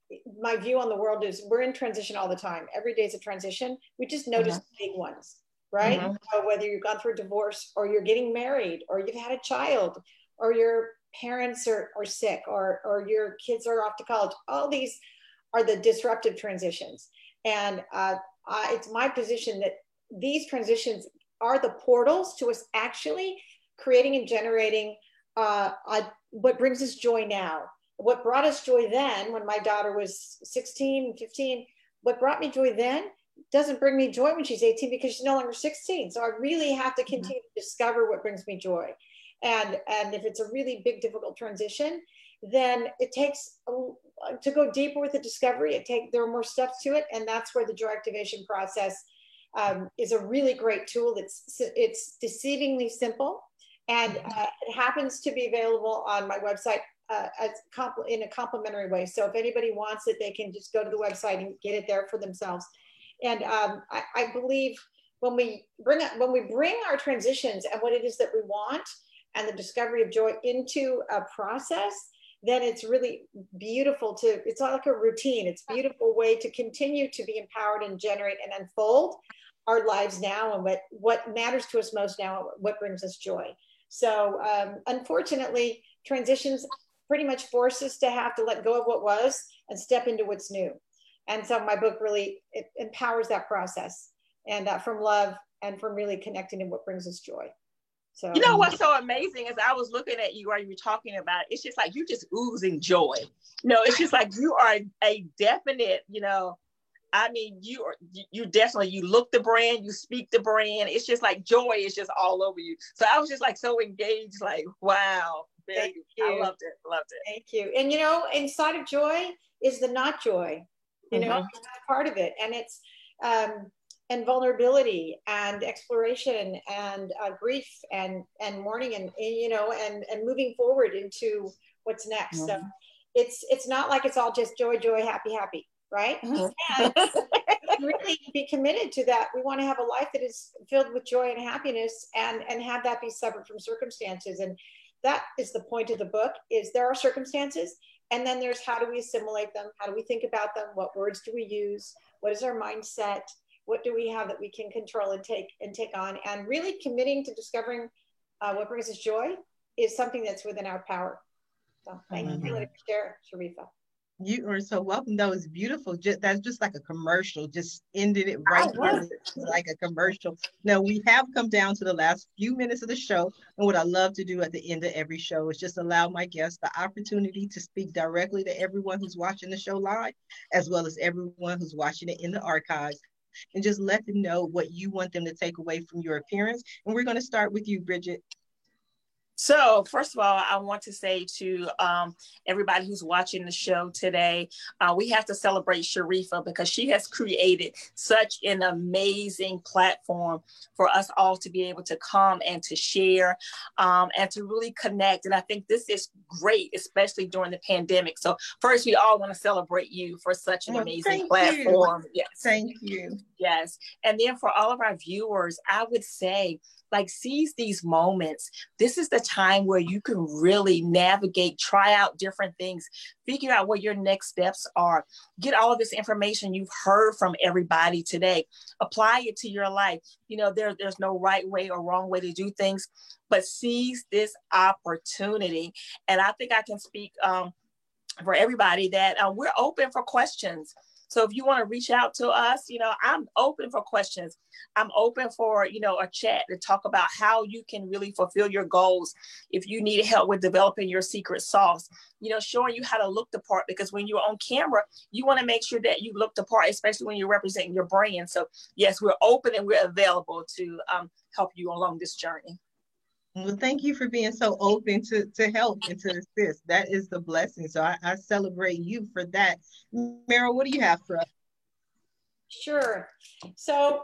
my view on the world is we're in transition all the time. Every day is a transition. We just notice mm-hmm. the big ones, right? Mm-hmm. So whether you've gone through a divorce or you're getting married or you've had a child or you're parents are, are sick or, or your kids are off to college. All these are the disruptive transitions. And uh, I, it's my position that these transitions are the portals to us actually creating and generating uh, a, what brings us joy now. What brought us joy then when my daughter was sixteen, fifteen, what brought me joy then doesn't bring me joy when she's eighteen because she's no longer sixteen. So I really have to continue mm-hmm. to discover what brings me joy. And, and if it's a really big, difficult transition, then it takes a, to go deeper with the discovery. It take, there are more steps to it. And that's where the joy activation process um, is a really great tool. It's, it's deceivingly simple. And uh, it happens to be available on my website uh, as compl- in a complimentary way. So if anybody wants it, they can just go to the website and get it there for themselves. And um, I, I believe when we bring when we bring our transitions and what it is that we want, and the discovery of joy into a process, then it's really beautiful to, it's like a routine. It's a beautiful way to continue to be empowered and generate and unfold our lives now and what, what matters to us most now, what brings us joy. So um, unfortunately, transitions pretty much force us to have to let go of what was and step into what's new. And so my book really it empowers that process and uh, from love and from really connecting to what brings us joy. So you know what's so amazing is I was looking at you while you were talking about it. It's just like you just oozing joy. You know, it's just like you are a definite, you know, I mean, you are you definitely you look the brand, you speak the brand. It's just like joy is just all over you. So I was just like so engaged, like, wow. Thank you. I loved it. Loved it. Thank you. And you know, inside of joy is the not joy. You know, Mhm. that's part of it. And it's um and vulnerability and exploration and uh, grief and and mourning and, and you know and and moving forward into what's next. Mhm. So it's it's not like it's all just joy, joy, happy, happy, right? Mhm. And really be committed to that. We want to have a life that is filled with joy and happiness, and and have that be separate from circumstances. And that is the point of the book. Is there are circumstances, and then there's how do we assimilate them? How do we think about them? What words do we use? What is our mindset? What do we have that we can control and take and take on? And really committing to discovering uh, what brings us joy is something that's within our power. So thank mm-hmm. you for letting me share, Sharifa. You are so welcome. That was beautiful. Just, that's just like a commercial. Just ended it right here, like a commercial. Now we have come down to the last few minutes of the show, and what I love to do at the end of every show is just allow my guests the opportunity to speak directly to everyone who's watching the show live, as well as everyone who's watching it in the archives, and just let them know what you want them to take away from your appearance. And we're going to start with you, Bridget. So first of all, I want to say to um, everybody who's watching the show today, uh, we have to celebrate Sharifa because she has created such an amazing platform for us all to be able to come and to share um, and to really connect. And I think this is great, especially during the pandemic. So first, we all want to celebrate you for such an well, amazing platform. You. Yes. Thank you. Yes. And then for all of our viewers, I would say, like, seize these moments. This is the time where you can really navigate, try out different things, figure out what your next steps are, get all of this information you've heard from everybody today, apply it to your life. You know, there, there's no right way or wrong way to do things, but seize this opportunity. And I think I can speak um, for everybody that uh, we're open for questions. So if you want to reach out to us, you know, I'm open for questions. I'm open for, you know, a chat to talk about how you can really fulfill your goals. If you need help with developing your secret sauce, you know, showing you how to look the part, because when you're on camera, you want to make sure that you look the part, especially when you're representing your brand. So yes, we're open and we're available to um, help you along this journey. Well, thank you for being so open to, to help and to assist. That is the blessing. So I, I celebrate you for that. Meryl, what do you have for us? Sure. So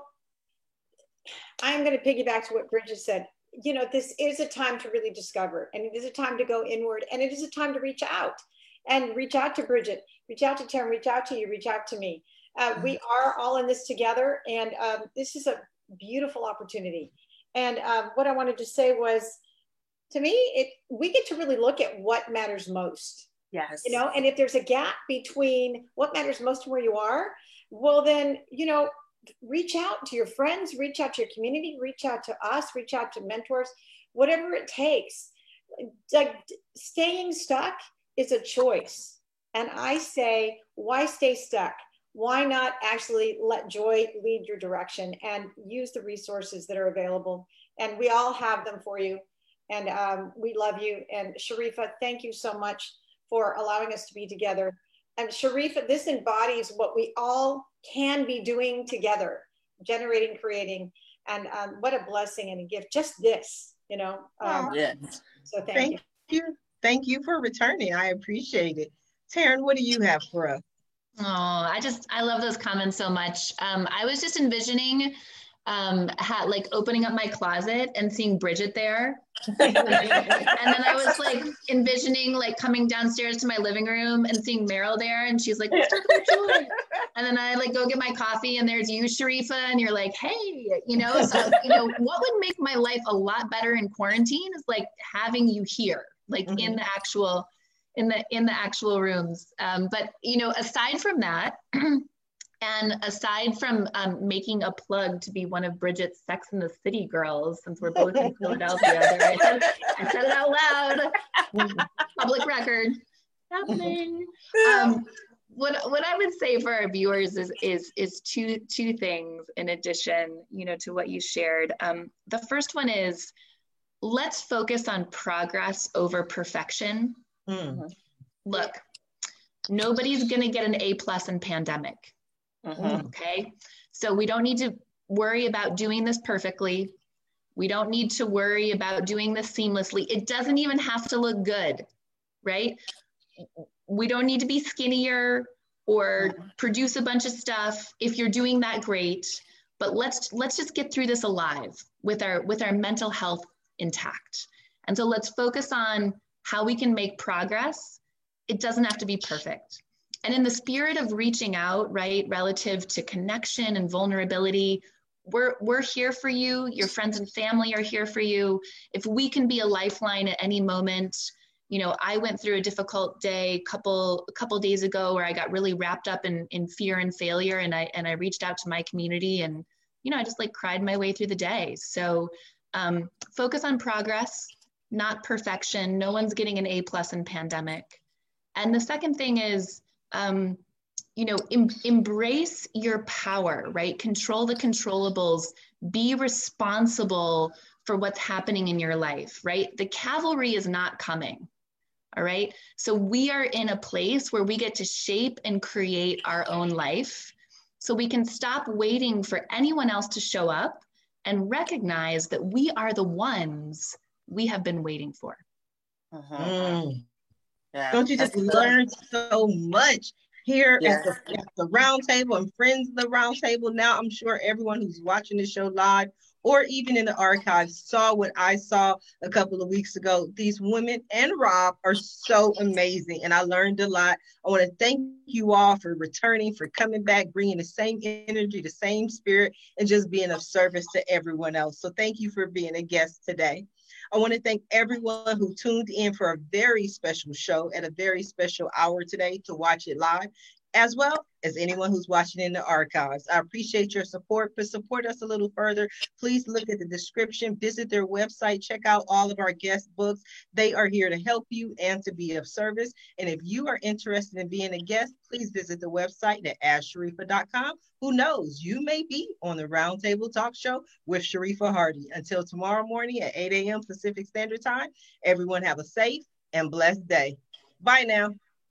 I'm going to piggyback to what Bridget said. You know, this is a time to really discover, and it is a time to go inward, and it is a time to reach out and reach out to Bridget, reach out to Taryn, reach out to you, reach out to me. Uh, we are all in this together, and um, this is a beautiful opportunity. And um, what I wanted to say was, to me, it we get to really look at what matters most. Yes. You know, and if there's a gap between what matters most and where you are, well, then, you know, reach out to your friends, reach out to your community, reach out to us, reach out to mentors, whatever it takes. Like, staying stuck is a choice. And I say, why stay stuck? Why not actually let joy lead your direction and use the resources that are available? And we all have them for you. And um, we love you. And Sharifa, thank you so much for allowing us to be together. And Sharifa, this embodies what we all can be doing together, generating, creating. And um, what a blessing and a gift. Just this, you know. Um, oh, yes. So thank, thank you. you. Thank you for returning. I appreciate it. Taryn, what do you have for us? Oh, I just, I love those comments so much. Um, I was just envisioning um, had, like opening up my closet and seeing Bridget there. And then I was like envisioning like coming downstairs to my living room and seeing Meryl there. And she's like, let's talk about joy. And then I like go get my coffee and there's you, Sharifa. And you're like, hey, you know, so, you know, what would make my life a lot better in quarantine is like having you here, like mm-hmm. in the actual in the in the actual rooms. Um, but, you know, aside from that, and aside from um, making a plug to be one of Bridget's Sex and the City girls, since we're both in Philadelphia, there, I, said, I said it out loud, public record, happening. Um, what what I would say for our viewers is is is two two things in addition, you know, to what you shared. Um, the first one is, let's focus on progress over perfection. Mm-hmm. Look, nobody's going to get an A plus in pandemic. Mm-hmm. Okay. So we don't need to worry about doing this perfectly. We don't need to worry about doing this seamlessly. It doesn't even have to look good, right? We don't need to be skinnier or produce a bunch of stuff. If you're doing that, great. But let's let's just get through this alive with our with our mental health intact. And so let's focus on how we can make progress. It doesn't have to be perfect. And in the spirit of reaching out, right, relative to connection and vulnerability, we're we're here for you. Your friends and family are here for you. If we can be a lifeline at any moment. You know, I went through a difficult day a couple a couple days ago where I got really wrapped up in in fear and failure, and I and I reached out to my community, and you know, I just like cried my way through the day. So um, focus on progress, not perfection. No one's getting an A plus in pandemic. And the second thing is, um, you know, em- embrace your power, right? Control the controllables. Be responsible for what's happening in your life, right? The cavalry is not coming. All right. So we are in a place where we get to shape and create our own life. So we can stop waiting for anyone else to show up and recognize that we are the ones we have been waiting for. Uh-huh. Mm. Yeah. Don't you just learn so much here yeah. at, the, at the round table and friends of the round table? Now I'm sure everyone who's watching this show live or even in the archives saw what I saw a couple of weeks ago. These women and Rob are so amazing, and I learned a lot. I want to thank you all for returning, for coming back, bringing the same energy, the same spirit, and just being of service to everyone else. So thank you for being a guest today. I want to thank everyone who tuned in for a very special show at a very special hour today to watch it live, as well as anyone who's watching in the archives. I appreciate your support, but support us a little further. Please look at the description, visit their website, check out all of our guest books. They are here to help you and to be of service. And if you are interested in being a guest, please visit the website at ask sharifa dot com. Who knows, you may be on the Roundtable Talk Show with Sharifa Hardy. Until tomorrow morning at eight a.m. Pacific Standard Time, everyone have a safe and blessed day. Bye now.